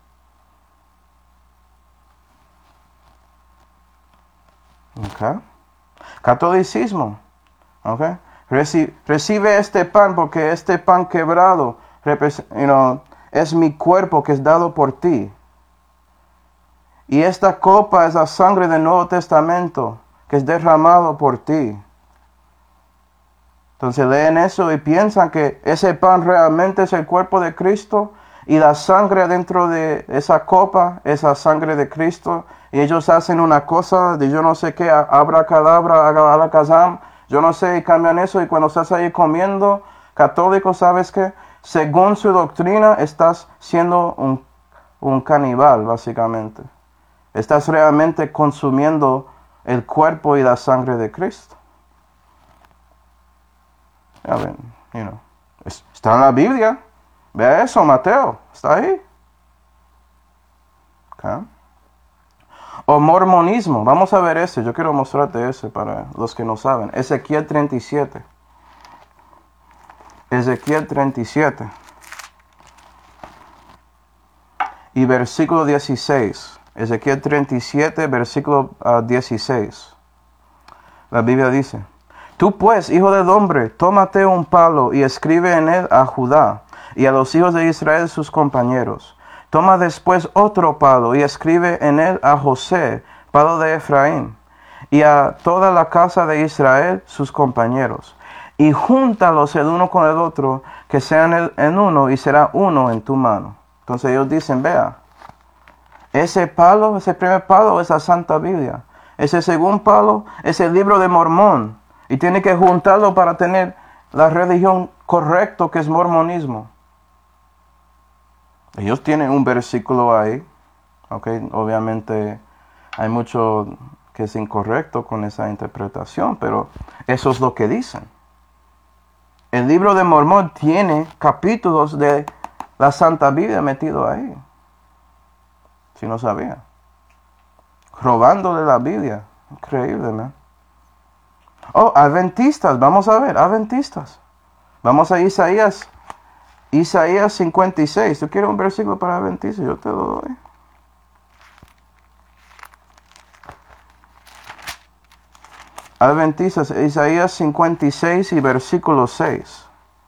Okay. Catolicismo. Okay. Recibe este pan porque este pan quebrado es mi cuerpo que es dado por ti. Y esta copa es la sangre del Nuevo Testamento que es derramado por ti. Entonces leen eso y piensan que ese pan realmente es el cuerpo de Cristo y la sangre dentro de esa copa es la sangre de Cristo. Y ellos hacen una cosa de yo no sé qué, abracadabra, alakazam, yo no sé, y cambian eso. Y cuando estás ahí comiendo, católico, ¿sabes qué? Según su doctrina, estás siendo un caníbal, básicamente. Estás realmente consumiendo el cuerpo y la sangre de Cristo. Está en la Biblia. Vea eso, Mateo. Está ahí. Okay. O mormonismo. Vamos a ver ese. Yo quiero mostrarte ese para los que no saben. Ezequiel 37. Ezequiel 37. Y versículo 16. Ezequiel 37, versículo 16. La Biblia dice: Tú pues, hijo del hombre, tómate un palo y escribe en él a Judá y a los hijos de Israel sus compañeros. Toma después otro palo y escribe en él a José, palo de Efraín, y a toda la casa de Israel sus compañeros. Y júntalos el uno con el otro, que sean en uno y será uno en tu mano. Entonces ellos dicen, vea, Ese palo, ese primer palo es la Santa Biblia. Ese segundo palo es el libro de Mormón. Y tiene que juntarlo para tener la religión correcta, que es mormonismo. Ellos tienen un versículo ahí. Okay, obviamente hay mucho que es incorrecto con esa interpretación, pero eso es lo que dicen. El libro de Mormón tiene capítulos de la Santa Biblia metido ahí. Si no sabía. Robándole la Biblia. Increíble, ¿no? Oh, adventistas. Vamos a ver, adventistas. Vamos a Isaías 56. ¿Tú quieres un versículo para adventistas? Yo te lo doy. Adventistas, Isaías 56 y versículo 6.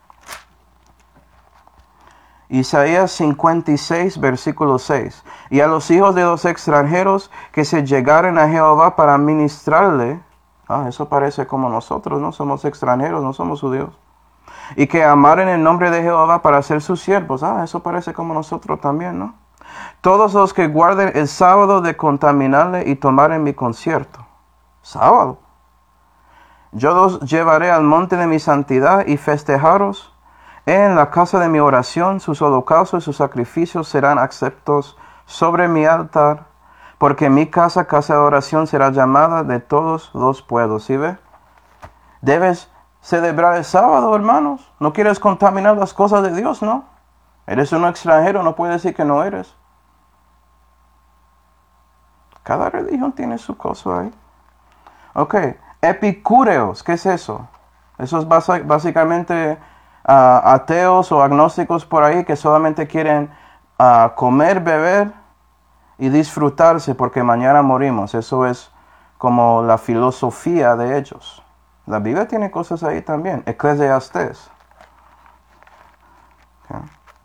Isaías 56, versículo 6. Y a los hijos de los extranjeros que se llegaren a Jehová para ministrarle. Eso parece como nosotros, ¿no? Somos extranjeros, no somos judíos. Y que amaren el nombre de Jehová para ser sus siervos. Eso parece como nosotros también, ¿no? Todos los que guarden el sábado de contaminarle y tomar en mi concierto. Sábado. Yo los llevaré al monte de mi santidad y festejaros. En la casa de mi oración, sus holocaustos y sus sacrificios serán aceptos sobre mi altar, porque mi casa de oración será llamada de todos los pueblos. ¿Sí ve? Debes celebrar el sábado, hermanos. No quieres contaminar las cosas de Dios, ¿no? Eres un extranjero, no puedes decir que no eres. Cada religión tiene su cosa ahí. Ok, epicúreos, ¿qué es eso? Eso es básicamente ateos o agnósticos por ahí que solamente quieren comer, beber y disfrutarse porque mañana morimos. Eso es como la filosofía de ellos. La Biblia tiene cosas ahí también. Eclesiastés. Okay.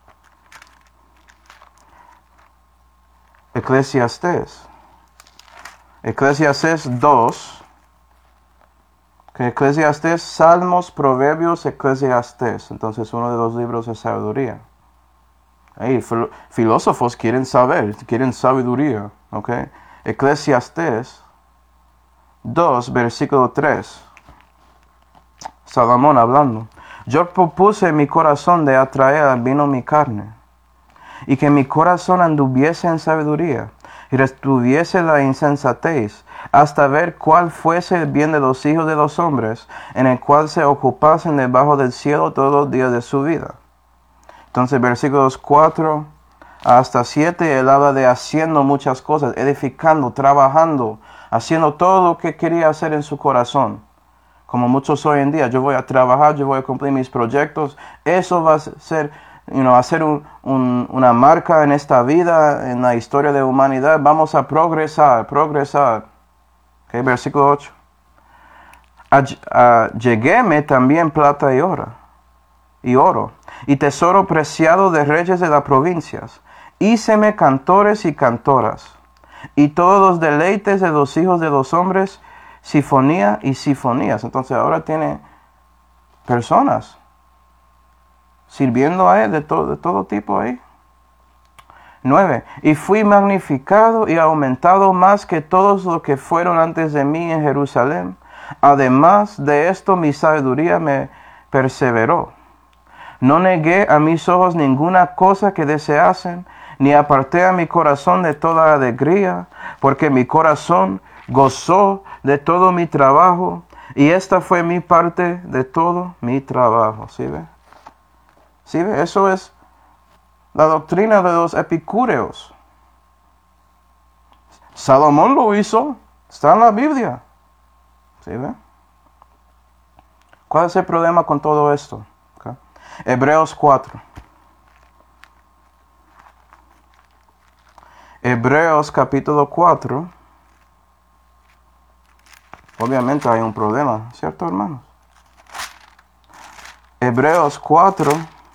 Eclesiastés 2. Que Eclesiastés, Salmos, Proverbios, Eclesiastés. Entonces uno de los libros de sabiduría. Ahí, filósofos quieren saber, quieren sabiduría. Okay. Eclesiastés 2, versículo 3. Salomón hablando. Yo propuse en mi corazón de atraer al vino mi carne, y que mi corazón anduviese en sabiduría, y retuviese la insensatez, hasta ver cuál fuese el bien de los hijos de los hombres, en el cual se ocupasen debajo del cielo todos los días de su vida. Entonces, versículos 4 hasta 7, él habla de haciendo muchas cosas, edificando, trabajando, haciendo todo lo que quería hacer en su corazón. Como muchos hoy en día, yo voy a trabajar, yo voy a cumplir mis proyectos. Eso va a ser, hacer una marca en esta vida, en la historia de la humanidad. Vamos a progresar. Okay, versículo 8. Lleguéme también plata y oro, y tesoro preciado de reyes de las provincias. Híceme cantores y cantoras, y todos los deleites de los hijos de los hombres, sinfonía y sinfonías. Entonces ahora tiene personas sirviendo a él de todo tipo ahí. 9. Y fui magnificado y aumentado más que todos los que fueron antes de mí en Jerusalén. Además de esto, mi sabiduría me perseveró. No negué a mis ojos ninguna cosa que deseasen, ni aparté a mi corazón de toda alegría, porque mi corazón gozó de todo mi trabajo, y esta fue mi parte de todo mi trabajo. ¿Sí ve? ¿Sí ve? Eso es la doctrina de los epicúreos. Salomón lo hizo, está en la Biblia. ¿Sí ve? ¿Cuál es el problema con todo esto? Okay. Hebreos 4. Hebreos capítulo 4. Obviamente hay un problema, ¿cierto, hermanos? Hebreos 4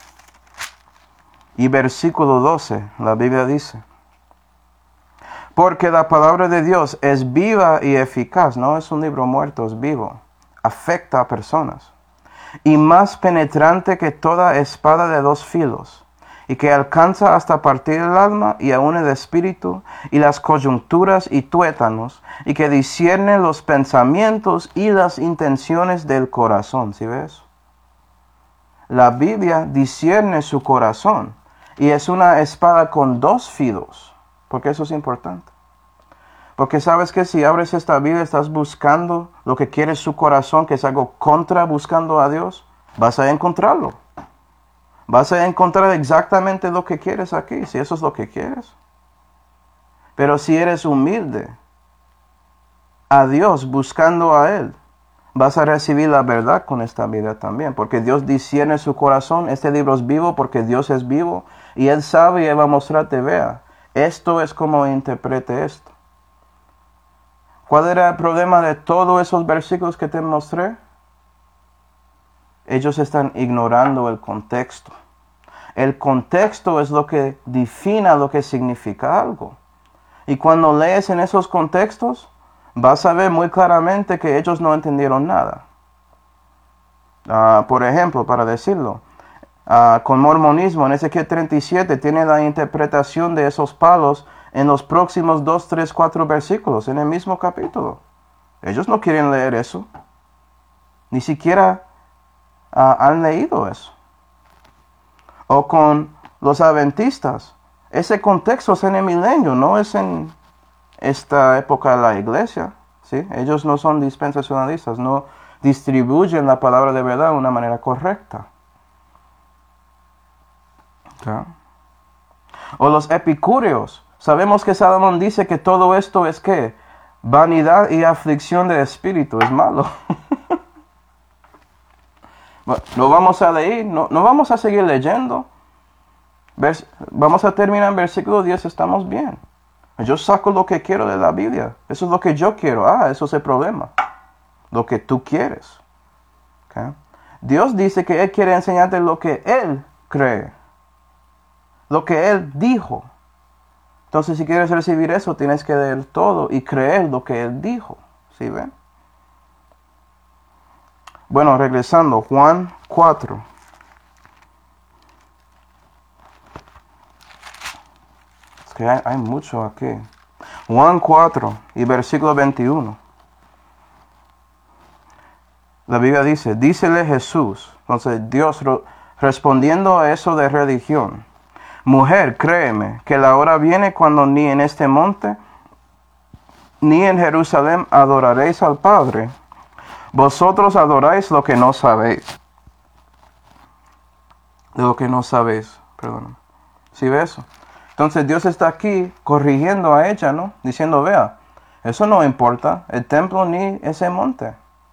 y versículo 12, la Biblia dice: porque la palabra de Dios es viva y eficaz, no es un libro muerto, es vivo, afecta a personas, y más penetrante que toda espada de dos filos, y que alcanza hasta partir el alma y aún el espíritu y las coyunturas y tuétanos, y que discierne los pensamientos y las intenciones del corazón. ¿Sí ves? La Biblia discierne su corazón y es una espada con dos filos, porque eso es importante. Porque sabes que si abres esta Biblia estás buscando lo que quiere su corazón, que es algo contra buscando a Dios, vas a encontrarlo. Vas a encontrar exactamente lo que quieres aquí, si eso es lo que quieres. Pero si eres humilde a Dios, buscando a Él, vas a recibir la verdad con esta Biblia también. Porque Dios discierne su corazón. Este libro es vivo porque Dios es vivo. Y Él sabe y Él va a mostrarte, vea, esto es como interprete esto. ¿Cuál era el problema de todos esos versículos que te mostré? Ellos están ignorando el contexto. El contexto es lo que define lo que significa algo. Y cuando lees en esos contextos, vas a ver muy claramente que ellos no entendieron nada. Por ejemplo, para decirlo, con mormonismo, en Ezequiel 37, tiene la interpretación de esos palos en los próximos 2, 3, 4 versículos, en el mismo capítulo. Ellos no quieren leer eso. Ni siquiera han leído eso. O con los adventistas. Ese contexto es en el milenio, no es en esta época de la iglesia. ¿Sí? Ellos no son dispensacionalistas, no distribuyen la palabra de verdad de una manera correcta. ¿Sí? O los epicúreos. Sabemos que Salomón dice que todo esto es ¿qué? Vanidad y aflicción de espíritu, es malo. Lo vamos a leer, no vamos a seguir leyendo. Vamos a terminar en versículo 10, estamos bien. Yo saco lo que quiero de la Biblia. Eso es lo que yo quiero. Eso es el problema. Lo que tú quieres. ¿Okay? Dios dice que Él quiere enseñarte lo que Él cree. Lo que Él dijo. Entonces, si quieres recibir eso, tienes que leer todo y creer lo que Él dijo. ¿Sí ven? Bueno, regresando, Juan 4. Es que hay mucho aquí. Juan 4 y versículo 21. La Biblia dice, dícele Jesús, entonces Dios respondiendo a eso de religión. Mujer, créeme, que la hora viene cuando ni en este monte, ni en Jerusalén adoraréis al Padre. Vosotros adoráis lo que no sabéis. De lo que no sabéis, perdón. ¿Sí ves eso? Entonces Dios está aquí corrigiendo a ella, ¿no? Diciendo, vea, eso no importa, el templo ni ese monte.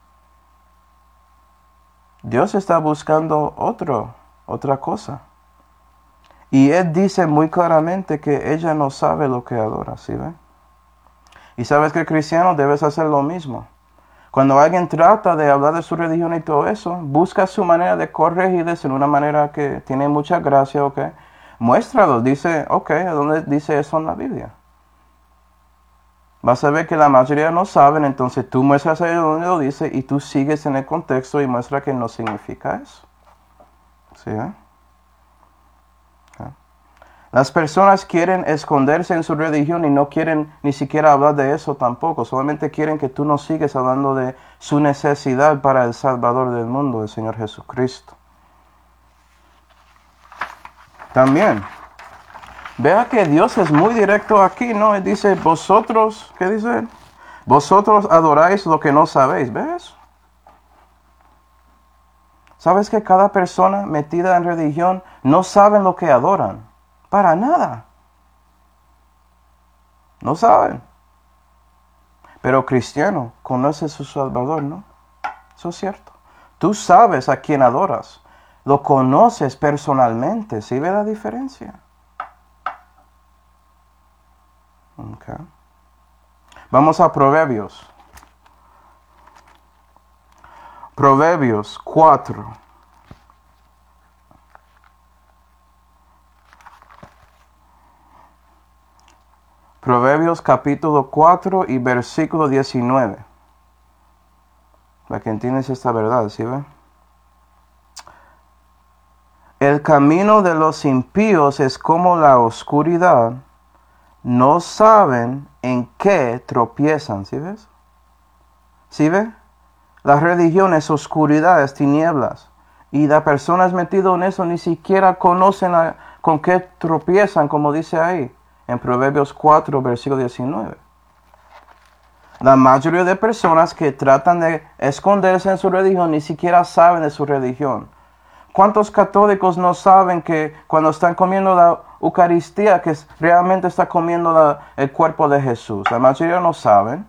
Dios está buscando otra cosa. Y Él dice muy claramente que ella no sabe lo que adora, ¿sí ven? Y sabes que cristiano debes hacer lo mismo. Cuando alguien trata de hablar de su religión y todo eso, busca su manera de corregirles en una manera que tiene mucha gracia, ¿ok? Muéstralo, dice, ok, ¿dónde dice eso en la Biblia? Vas a ver que la mayoría no saben, entonces tú muestras ahí donde lo dice y tú sigues en el contexto y muestra que no significa eso. ¿Sí? Las personas quieren esconderse en su religión y no quieren ni siquiera hablar de eso tampoco. Solamente quieren que tú no sigas hablando de su necesidad para el Salvador del mundo, el Señor Jesucristo. También, vea que Dios es muy directo aquí, ¿no? Él dice, vosotros, ¿qué dice él? Vosotros adoráis lo que no sabéis, ¿ves? ¿Sabes que cada persona metida en religión no sabe lo que adoran? Para nada. No saben. Pero cristiano conoce a su Salvador, ¿no? Eso es cierto. Tú sabes a quién adoras. Lo conoces personalmente. ¿Sí ve la diferencia? Okay. Vamos a Proverbios. Proverbios 4. Proverbios capítulo 4 y versículo 19. Para que entiendas esta verdad, ¿sí ve? El camino de los impíos es como la oscuridad. No saben en qué tropiezan. ¿Sí ves? ¿Sí ves? La religión es oscuridad, es tinieblas. Y las personas metidas en eso ni siquiera conocen con qué tropiezan, como dice ahí, en Proverbios 4, versículo 19. La mayoría de personas que tratan de esconderse en su religión ni siquiera saben de su religión. ¿Cuántos católicos no saben que cuando están comiendo la Eucaristía, que realmente está comiendo el cuerpo de Jesús? La mayoría no saben.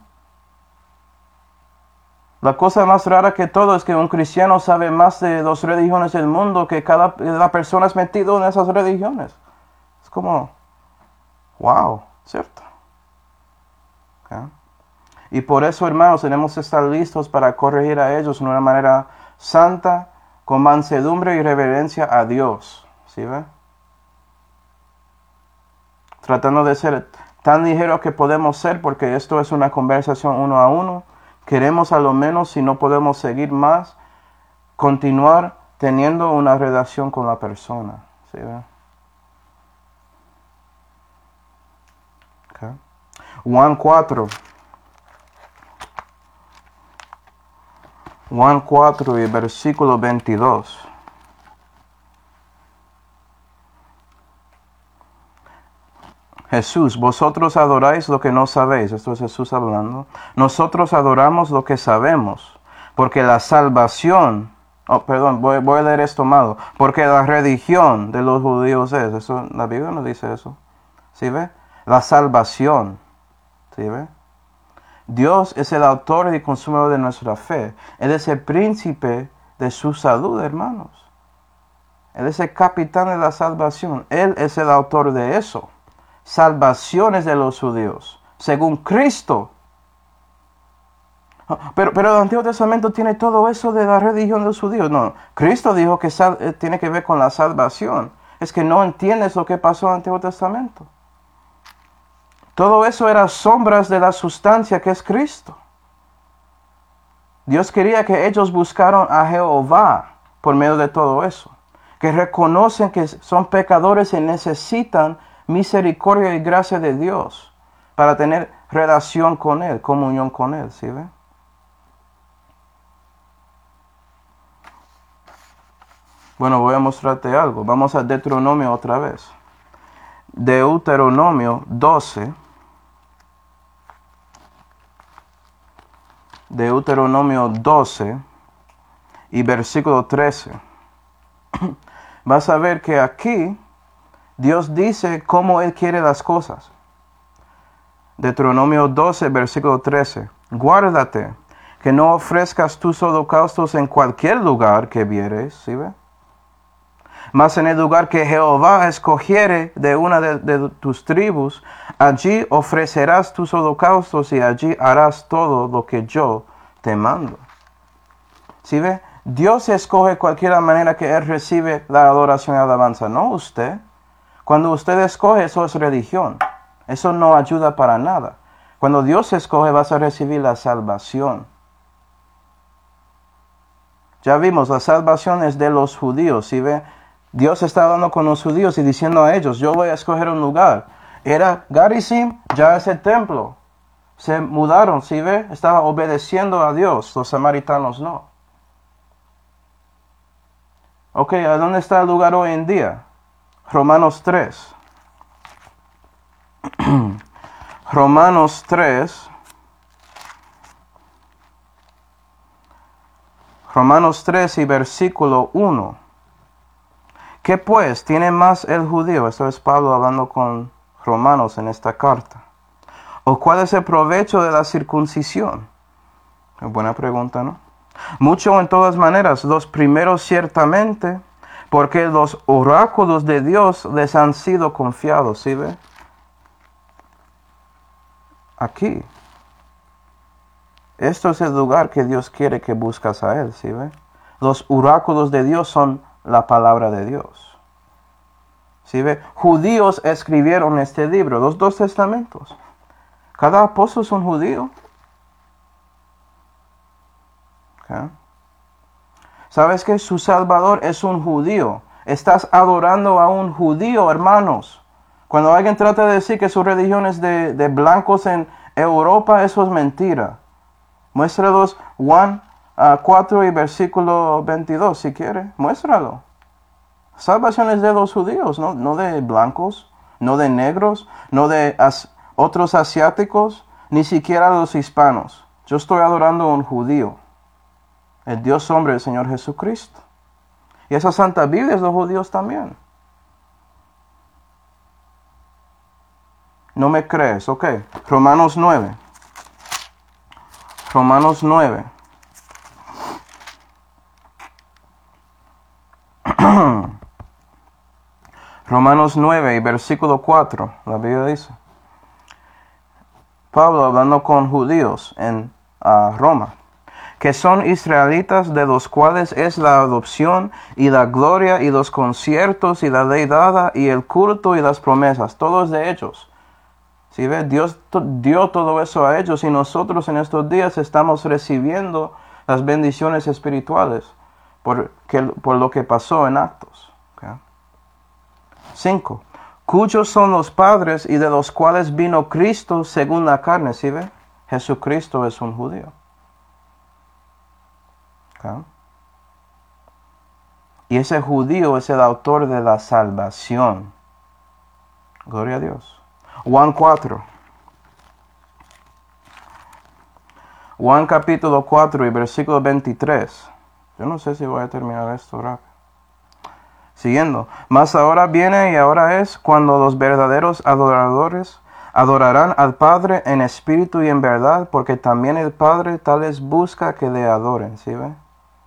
La cosa más rara que todo es que un cristiano sabe más de las religiones del mundo que la persona es metido en esas religiones. Es como, wow, ¿cierto? ¿Okay? Y por eso, hermanos, tenemos que estar listos para corregir a ellos de una manera santa, con mansedumbre y reverencia a Dios. ¿Sí ve? Tratando de ser tan ligeros que podemos ser, porque esto es una conversación uno a uno. Queremos a lo menos, si no podemos seguir más, continuar teniendo una relación con la persona. ¿Sí ve? Okay. Juan 4 y versículo 22. Jesús, vosotros adoráis lo que no sabéis. Esto es Jesús hablando. Nosotros adoramos lo que sabemos, porque la salvación, voy a leer esto malo, porque la religión de los judíos es, eso, la Biblia no dice eso. ¿Sí ve? La salvación. ¿Sí ve? Dios es el autor y consumador de nuestra fe. Él es el príncipe de su salud, hermanos. Él es el capitán de la salvación. Él es el autor de eso. Salvaciones de los judíos, según Cristo. Pero el Antiguo Testamento tiene todo eso de la religión de los judíos. No, Cristo dijo que tiene que ver con la salvación. Es que no entiendes lo que pasó en el Antiguo Testamento. Todo eso era sombras de la sustancia que es Cristo. Dios quería que ellos buscaran a Jehová por medio de todo eso. Que reconocen que son pecadores y necesitan misericordia y gracia de Dios para tener relación con Él, comunión con Él. ¿Sí ve? Bueno, voy a mostrarte algo. Vamos a Deuteronomio otra vez. Deuteronomio 12. Deuteronomio 12 y versículo 13. Vas a ver que aquí Dios dice cómo Él quiere las cosas. Deuteronomio 12, versículo 13. Guárdate que no ofrezcas tus holocaustos en cualquier lugar que vieres, ¿sí ve? Mas en el lugar que Jehová escogiere de una de tus tribus, allí ofrecerás tus holocaustos y allí harás todo lo que yo te mando. ¿Sí ve? Dios escoge cualquier manera que Él recibe la adoración y alabanza, no usted. Cuando usted escoge, eso es religión. Eso no ayuda para nada. Cuando Dios escoge, vas a recibir la salvación. Ya vimos, la salvación es de los judíos, ¿sí ve? Dios está hablando con los judíos y diciendo a ellos, yo voy a escoger un lugar. Era Garizim, ya es el templo. Se mudaron, ¿sí ve? Estaban obedeciendo a Dios, los samaritanos no. Ok, ¿a dónde está el lugar hoy en día? Romanos 3. Romanos 3. Romanos 3 y versículo 1. ¿Qué pues tiene más el judío? Esto es Pablo hablando con Romanos en esta carta. ¿O cuál es el provecho de la circuncisión? Buena pregunta, ¿no? Mucho en todas maneras, los primeros ciertamente, porque los oráculos de Dios les han sido confiados, ¿sí ve? Aquí. Esto es el lugar que Dios quiere que buscas a Él, ¿sí ve? Los oráculos de Dios son la palabra de Dios. ¿Sí ve? Judíos escribieron este libro, los dos testamentos. Cada apóstol es un judío. ¿Okay? ¿Sabes que su Salvador es un judío? Estás adorando a un judío, hermanos. Cuando alguien trata de decir que su religión es de blancos en Europa, eso es mentira. Muéstralos Juan 4 y versículo 22, si quiere. Muéstralo. Salvación es de los judíos, no de blancos, no de negros, no de otros asiáticos, ni siquiera los hispanos. Yo estoy adorando a un judío, el Dios hombre, el Señor Jesucristo. Y esa Santa Biblia es de los judíos también. ¿No me crees? Ok. Romanos 9. Romanos 9. Romanos 9 y versículo 4. La Biblia dice. Pablo hablando con judíos en Roma, que son israelitas, de los cuales es la adopción y la gloria y los conciertos y la ley dada y el culto y las promesas, todos de ellos. ¿Sí ve? Dios dio todo eso a ellos y nosotros en estos días estamos recibiendo las bendiciones espirituales por lo que pasó en Actos. ¿Okay? 5. Cuyos son los padres y de los cuales vino Cristo según la carne. ¿Sí ve? Jesucristo es un judío. ¿Okay? Y ese judío es el autor de la salvación. Gloria a Dios. Juan 4. Juan capítulo 4 y versículo 23. Yo no sé si voy a terminar esto rápido. Siguiendo. Mas ahora viene y ahora es cuando los verdaderos adoradores adorarán al Padre en espíritu y en verdad, porque también el Padre tales busca que le adoren. ¿Sí ve?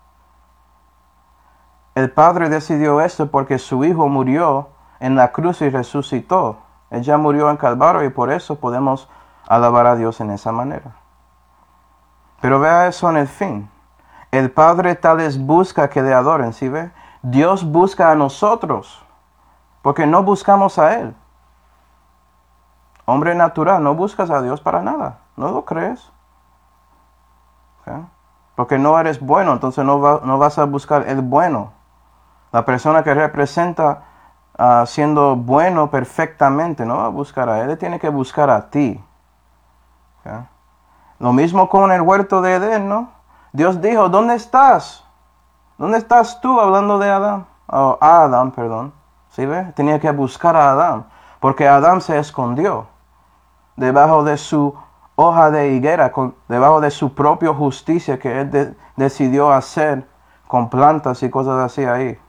El Padre decidió esto porque su Hijo murió en la cruz y resucitó. Él ya murió en Calvario y por eso podemos alabar a Dios en esa manera. Pero vea eso en el fin. El Padre tales busca que le adoren, ¿sí ve? Dios busca a nosotros, porque no buscamos a Él. Hombre natural, no buscas a Dios para nada, no lo crees. ¿Okay? Porque no eres bueno, entonces no vas a buscar el bueno. La persona que representa siendo bueno perfectamente, no va a buscar a Él tiene que buscar a ti. ¿Okay? Lo mismo con el huerto de Edén, ¿no? Dios dijo, ¿dónde estás? ¿Dónde estás tú? Hablando de Adán. A Adán, perdón. ¿Sí ve? Tenía que buscar a Adán, porque Adán se escondió debajo de su hoja de higuera, debajo de su propia justicia que él decidió hacer con plantas y cosas así ahí.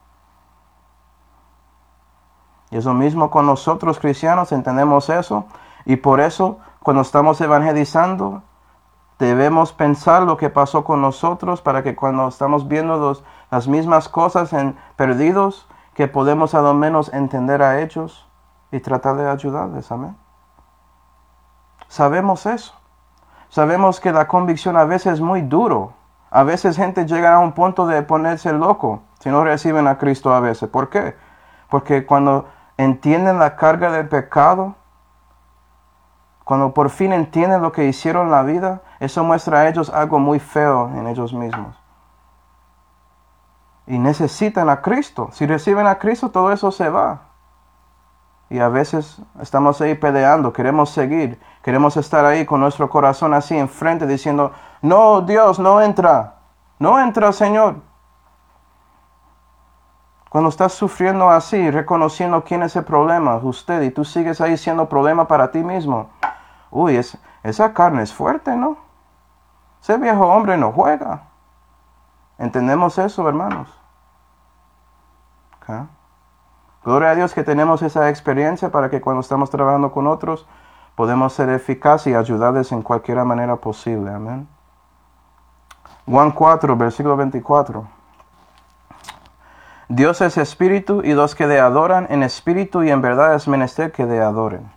Y es lo mismo con nosotros cristianos, entendemos eso. Y por eso, cuando estamos evangelizando, debemos pensar lo que pasó con nosotros para que cuando estamos viendo las mismas cosas en perdidos, que podemos a lo menos entender a ellos y tratar de ayudarles. Amén. Sabemos eso. Sabemos que la convicción a veces es muy duro. A veces gente llega a un punto de ponerse loco si no reciben a Cristo a veces. ¿Por qué? Porque cuando entienden la carga del pecado, cuando por fin entienden lo que hicieron en la vida, eso muestra a ellos algo muy feo en ellos mismos. Y necesitan a Cristo. Si reciben a Cristo, todo eso se va. Y a veces estamos ahí peleando, queremos seguir, queremos estar ahí con nuestro corazón así enfrente diciendo, no, Dios, no entra, Señor. Cuando estás sufriendo así, reconociendo quién es el problema, usted, y tú sigues ahí siendo problema para ti mismo. Uy, esa carne es fuerte, ¿no? Ese viejo hombre no juega. ¿Entendemos eso, hermanos? ¿Okay? Gloria a Dios que tenemos esa experiencia para que cuando estamos trabajando con otros, podemos ser eficaces y ayudarles en cualquier manera posible. Amén. Juan 4, versículo 24. Dios es espíritu y los que le adoran en espíritu y en verdad es menester que le adoren.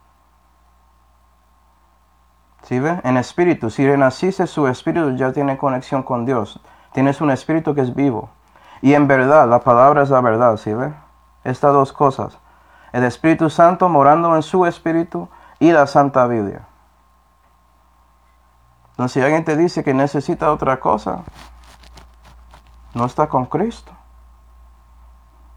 ¿Sí ve? En espíritu. Si renaciste, su espíritu ya tiene conexión con Dios. Tienes un espíritu que es vivo. Y en verdad, la palabra es la verdad, ¿sí ve? Estas dos cosas. El Espíritu Santo morando en su espíritu y la Santa Biblia. Entonces, si alguien te dice que necesita otra cosa, no está con Cristo.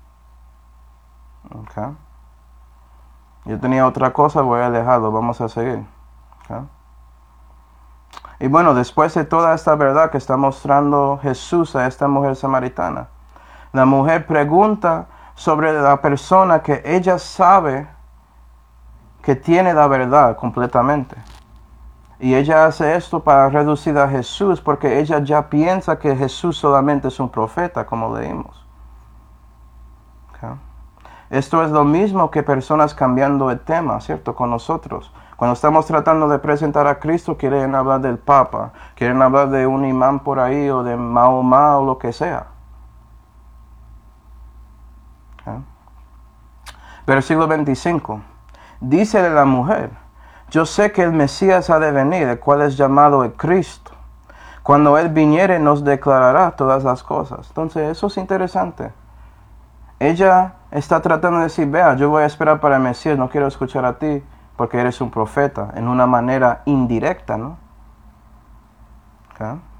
Okay. Yo tenía otra cosa, voy a dejarlo, vamos a seguir. Okay. Y bueno, después de toda esta verdad que está mostrando Jesús a esta mujer samaritana, la mujer pregunta sobre la persona que ella sabe que tiene la verdad completamente. Y ella hace esto para reducir a Jesús porque ella ya piensa que Jesús solamente es un profeta, como leímos. Okay. Esto es lo mismo que personas cambiando el tema, ¿cierto? Con nosotros. Cuando estamos tratando de presentar a Cristo, quieren hablar del Papa, quieren hablar de un imán por ahí o de Mahoma o lo que sea. Okay. Versículo 25. Dice la mujer: yo sé que el Mesías ha de venir, el cual es llamado el Cristo. Cuando Él viniere nos declarará todas las cosas. Entonces eso es interesante. Ella está tratando de decir, vea, yo voy a esperar para el Mesías, no quiero escuchar a ti porque eres un profeta, en una manera indirecta, ¿no? Okay.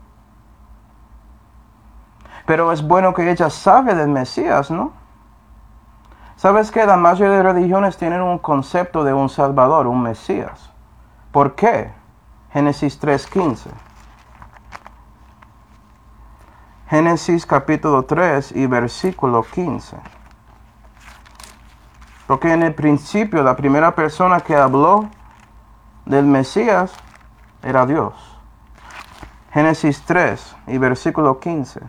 Pero es bueno que ella sabe del Mesías, ¿no? ¿Sabes que la mayoría de religiones tienen un concepto de un Salvador, un Mesías? ¿Por qué? Génesis 3:15. Génesis capítulo 3 y versículo 15. Porque en el principio la primera persona que habló del Mesías era Dios. Génesis 3 y versículo 15.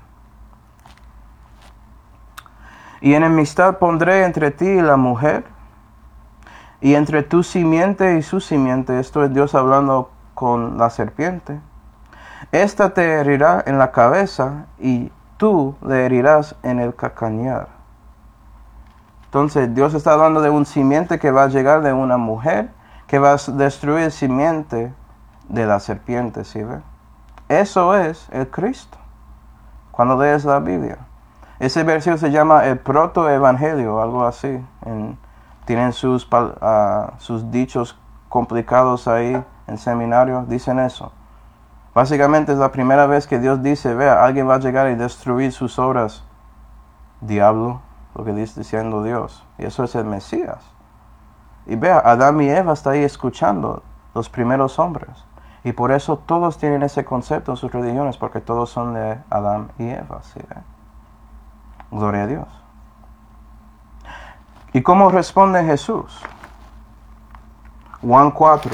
Y enemistad pondré entre ti y la mujer, y entre tu simiente y su simiente. Esto es Dios hablando con la serpiente. Esta te herirá en la cabeza, y tú le herirás en el calcañar. Entonces Dios está hablando de un simiente que va a llegar de una mujer, que va a destruir el simiente de la serpiente, ¿sí ve? Eso es el Cristo. Cuando lees la Biblia. Ese versículo se llama el protoevangelio, algo así. Tienen sus dichos complicados ahí en seminario, dicen eso. Básicamente es la primera vez que Dios dice, vea, alguien va a llegar y destruir sus obras. Diablo, lo que dice diciendo Dios. Y eso es el Mesías. Y vea, Adán y Eva están ahí escuchando, los primeros hombres. Y por eso todos tienen ese concepto en sus religiones, porque todos son de Adán y Eva, ¿sí ve? Gloria a Dios. ¿Y cómo responde Jesús? Juan 4,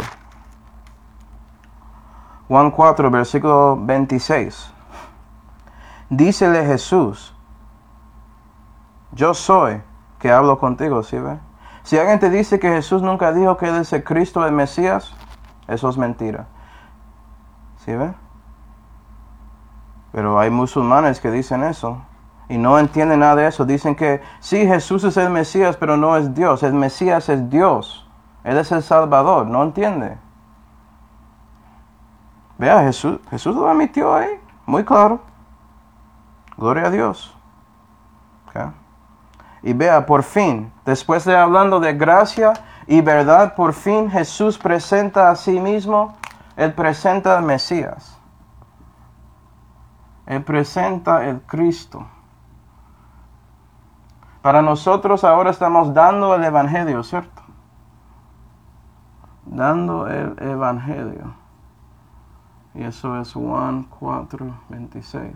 versículo 26. Dícele Jesús: yo soy que hablo contigo, ¿sí ve? Si alguien te dice que Jesús nunca dijo que Él es el Cristo, el Mesías, eso es mentira. ¿Sí ve? Pero hay musulmanes que dicen eso. Y no entienden nada de eso. Dicen que sí, Jesús es el Mesías, pero no es Dios. El Mesías es Dios. Él es el Salvador. No entiende. Vea, Jesús lo admitió ahí. Muy claro. Gloria a Dios. Okay. Y vea, por fin, después de hablando de gracia y verdad, por fin Jesús presenta a sí mismo. Él presenta al Mesías. Él presenta el Cristo. Para nosotros ahora estamos dando el Evangelio, ¿cierto? Dando el Evangelio. Y eso es Juan 4:26.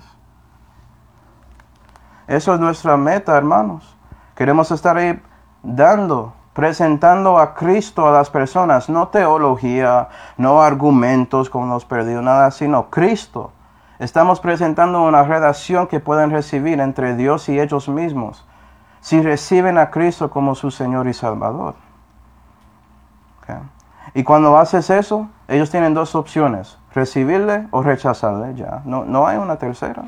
Eso es nuestra meta, hermanos. Queremos estar ahí presentando a Cristo a las personas. No teología, no argumentos como los perdidos, nada, sino Cristo. Estamos presentando una relación que pueden recibir entre Dios y ellos mismos, si reciben a Cristo como su Señor y Salvador. Okay. Y cuando haces eso, ellos tienen dos opciones: recibirle o rechazarle. Ya, no hay una tercera.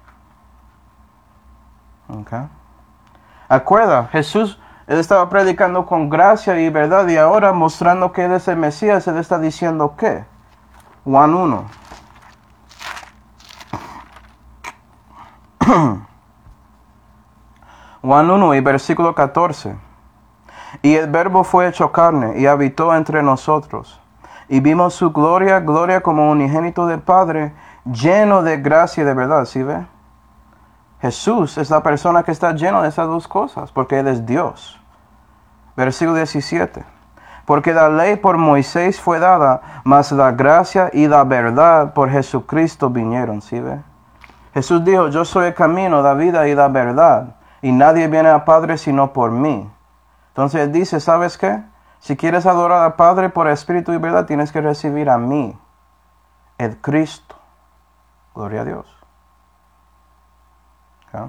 Okay. Acuerda, Jesús, Él estaba predicando con gracia y verdad, y ahora mostrando que Él es el Mesías, Él está diciendo ¿qué? Juan 1. Juan 1 y versículo 14. Y el Verbo fue hecho carne y habitó entre nosotros. Y vimos su gloria, gloria como unigénito del Padre, lleno de gracia y de verdad. ¿Sí ve? Jesús es la persona que está lleno de esas dos cosas, porque Él es Dios. Versículo 17. Porque la ley por Moisés fue dada, mas la gracia y la verdad por Jesucristo vinieron. ¿Sí ve? Jesús dijo, yo soy el camino, la vida y la verdad. Y nadie viene al Padre sino por mí. Entonces él dice, ¿sabes qué? Si quieres adorar al Padre por espíritu y verdad, tienes que recibir a mí, el Cristo. Gloria a Dios. ¿Okay?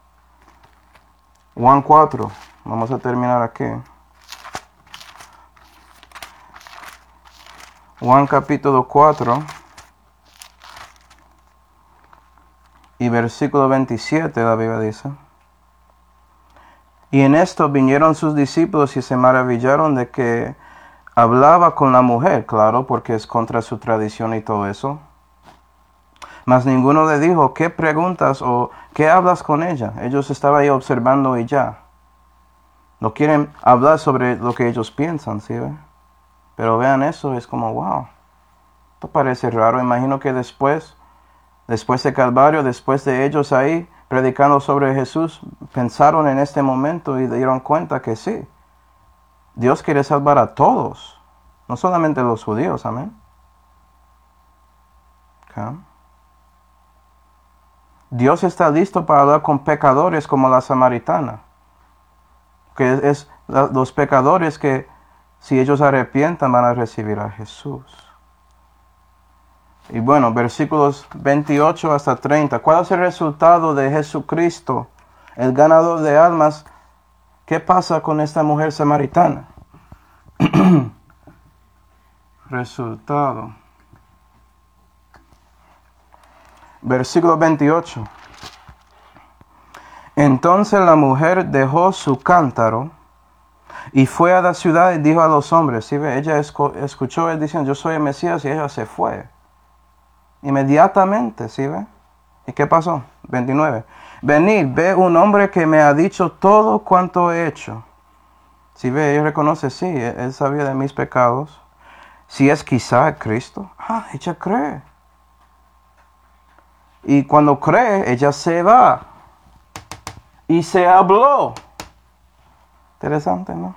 Juan 4. Vamos a terminar aquí. Juan capítulo 4 y versículo 27, la Biblia dice. Y en esto vinieron sus discípulos y se maravillaron de que hablaba con la mujer, claro, porque es contra su tradición y todo eso. Mas ninguno le dijo, ¿qué preguntas o qué hablas con ella? Ellos estaban ahí observando y ya. No quieren hablar sobre lo que ellos piensan, ¿sí ve? Pero vean eso, es como, wow, esto parece raro. Imagino que después de Calvario, después de ellos ahí predicando sobre Jesús, pensaron en este momento y dieron cuenta que sí, Dios quiere salvar a todos, no solamente a los judíos, amén. Okay. Dios está listo para hablar con pecadores como la samaritana, que es los pecadores que si ellos arrepientan van a recibir a Jesús. Y bueno, versículos 28 hasta 30. ¿Cuál es el resultado de Jesucristo, el ganador de almas? ¿Qué pasa con esta mujer samaritana? Resultado. Versículo 28. Entonces la mujer dejó su cántaro y fue a la ciudad y dijo a los hombres, ¿sí ve? Ella escuchó él diciendo, yo soy el Mesías, y ella se fue. Inmediatamente, ¿sí ve? ¿Y qué pasó? 29. Venid, ve un hombre que me ha dicho todo cuanto he hecho. ¿Sí ve? Ella reconoce, sí, él sabía de mis pecados. Si es quizá el Cristo, ella cree. Y cuando cree, ella se va. Y se habló. Interesante, ¿no?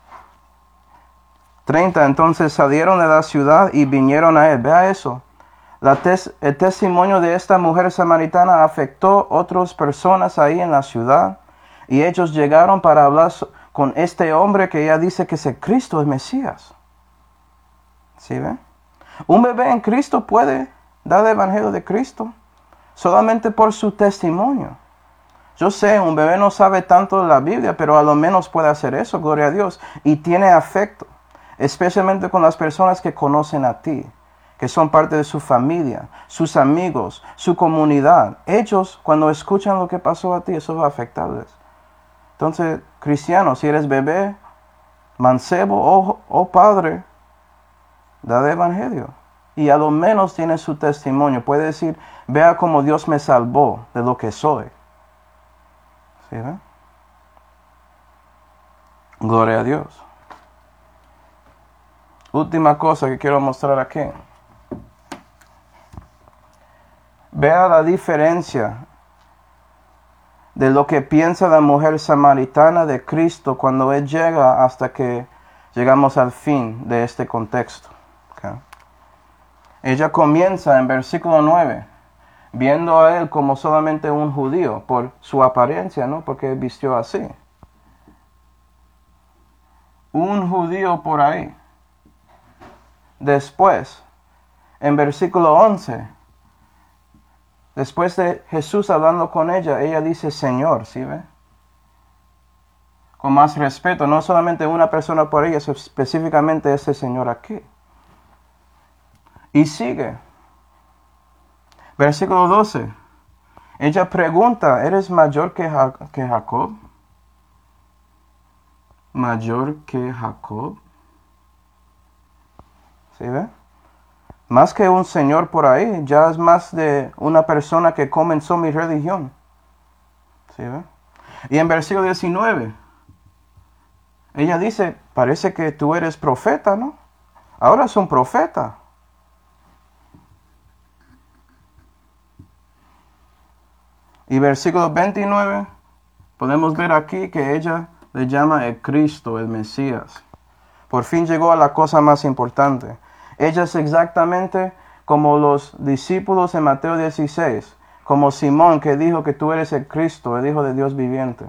30. Entonces salieron de la ciudad y vinieron a él. Vea eso. El testimonio de esta mujer samaritana afectó a otras personas ahí en la ciudad. Y ellos llegaron para hablar con este hombre que ella dice que es el Cristo, el Mesías. ¿Sí ven? Un bebé en Cristo puede dar el evangelio de Cristo solamente por su testimonio. Yo sé, un bebé no sabe tanto de la Biblia, pero a lo menos puede hacer eso, gloria a Dios. Y tiene afecto, especialmente con las personas que conocen a ti, que son parte de su familia, sus amigos, su comunidad. Ellos, cuando escuchan lo que pasó a ti, eso va a afectarles. Entonces, cristiano, si eres bebé, mancebo o padre, da el evangelio. Y a lo menos tiene su testimonio. Puede decir, vea cómo Dios me salvó de lo que soy. ¿Sí, ve? Gloria a Dios. Última cosa que quiero mostrar aquí. Vea la diferencia de lo que piensa la mujer samaritana de Cristo cuando Él llega hasta que llegamos al fin de este contexto. Okay. Ella comienza en versículo 9, viendo a Él como solamente un judío por su apariencia, ¿no? Porque Él vistió así. Un judío por ahí. Después, en versículo 11, después de Jesús hablando con ella dice Señor, ¿sí ve? Con más respeto, no solamente una persona por ella, específicamente este Señor aquí. Y sigue. Versículo 12. Ella pregunta, ¿eres mayor que Jacob? ¿Mayor que Jacob? ¿Sí ve? Más que un señor por ahí, ya es más de una persona que comenzó mi religión. ¿Sí ve? Y en versículo 19, ella dice, parece que tú eres profeta, ¿no? Ahora es un profeta. Y versículo 29, podemos ver aquí que ella le llama el Cristo, el Mesías. Por fin llegó a la cosa más importante. Ella es exactamente como los discípulos en Mateo 16, como Simón que dijo que tú eres el Cristo, el Hijo de Dios viviente.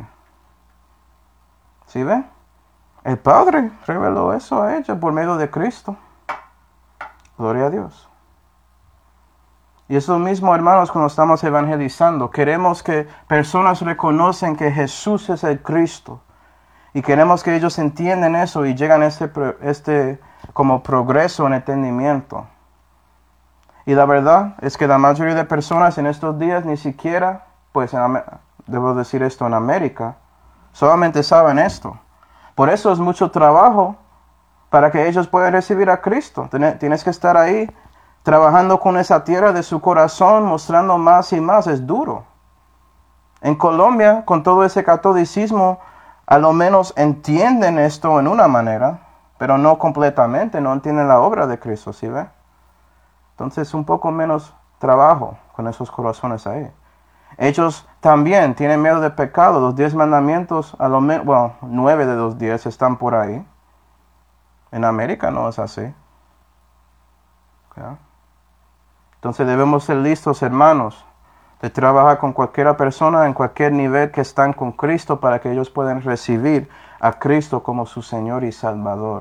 ¿Sí ve? El Padre reveló eso a ella por medio de Cristo. Gloria a Dios. Y es lo mismo, hermanos, cuando estamos evangelizando. Queremos que personas reconocen que Jesús es el Cristo. Y queremos que ellos entiendan eso y llegan a este como progreso en entendimiento. Y la verdad es que la mayoría de personas en estos días ni siquiera, pues debo decir esto en América, solamente saben esto. Por eso es mucho trabajo para que ellos puedan recibir a Cristo. Tienes que estar ahí trabajando con esa tierra de su corazón, mostrando más y más. Es duro. En Colombia, con todo ese catolicismo, a lo menos entienden esto en una manera, pero no completamente, no entienden la obra de Cristo, ¿sí ve? Entonces un poco menos trabajo con esos corazones ahí. Ellos también tienen miedo del pecado. Los 10 mandamientos, a lo menos, bueno, 9 de los 10 están por ahí. En América no es así. ¿Ya? Entonces debemos ser listos, hermanos, de trabajar con cualquier persona en cualquier nivel que están con Cristo para que ellos puedan recibir a Cristo como su Señor y Salvador.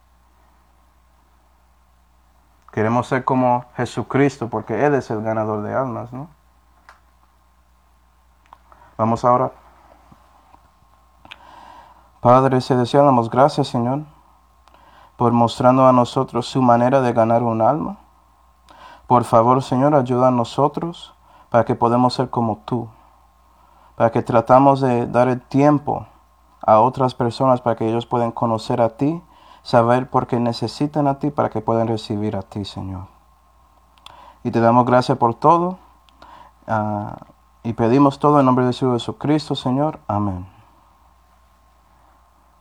Queremos ser como Jesucristo porque Él es el ganador de almas, ¿no? Vamos ahora. Padre celestial, damos gracias, Señor, por mostrando a nosotros su manera de ganar un alma. Por favor, Señor, ayuda a nosotros para que podamos ser como tú, para que tratamos de dar el tiempo a otras personas para que ellos puedan conocer a ti, saber por qué necesitan a ti, para que puedan recibir a ti, Señor. Y te damos gracias por todo y pedimos todo en nombre de Jesucristo, Señor. Amén.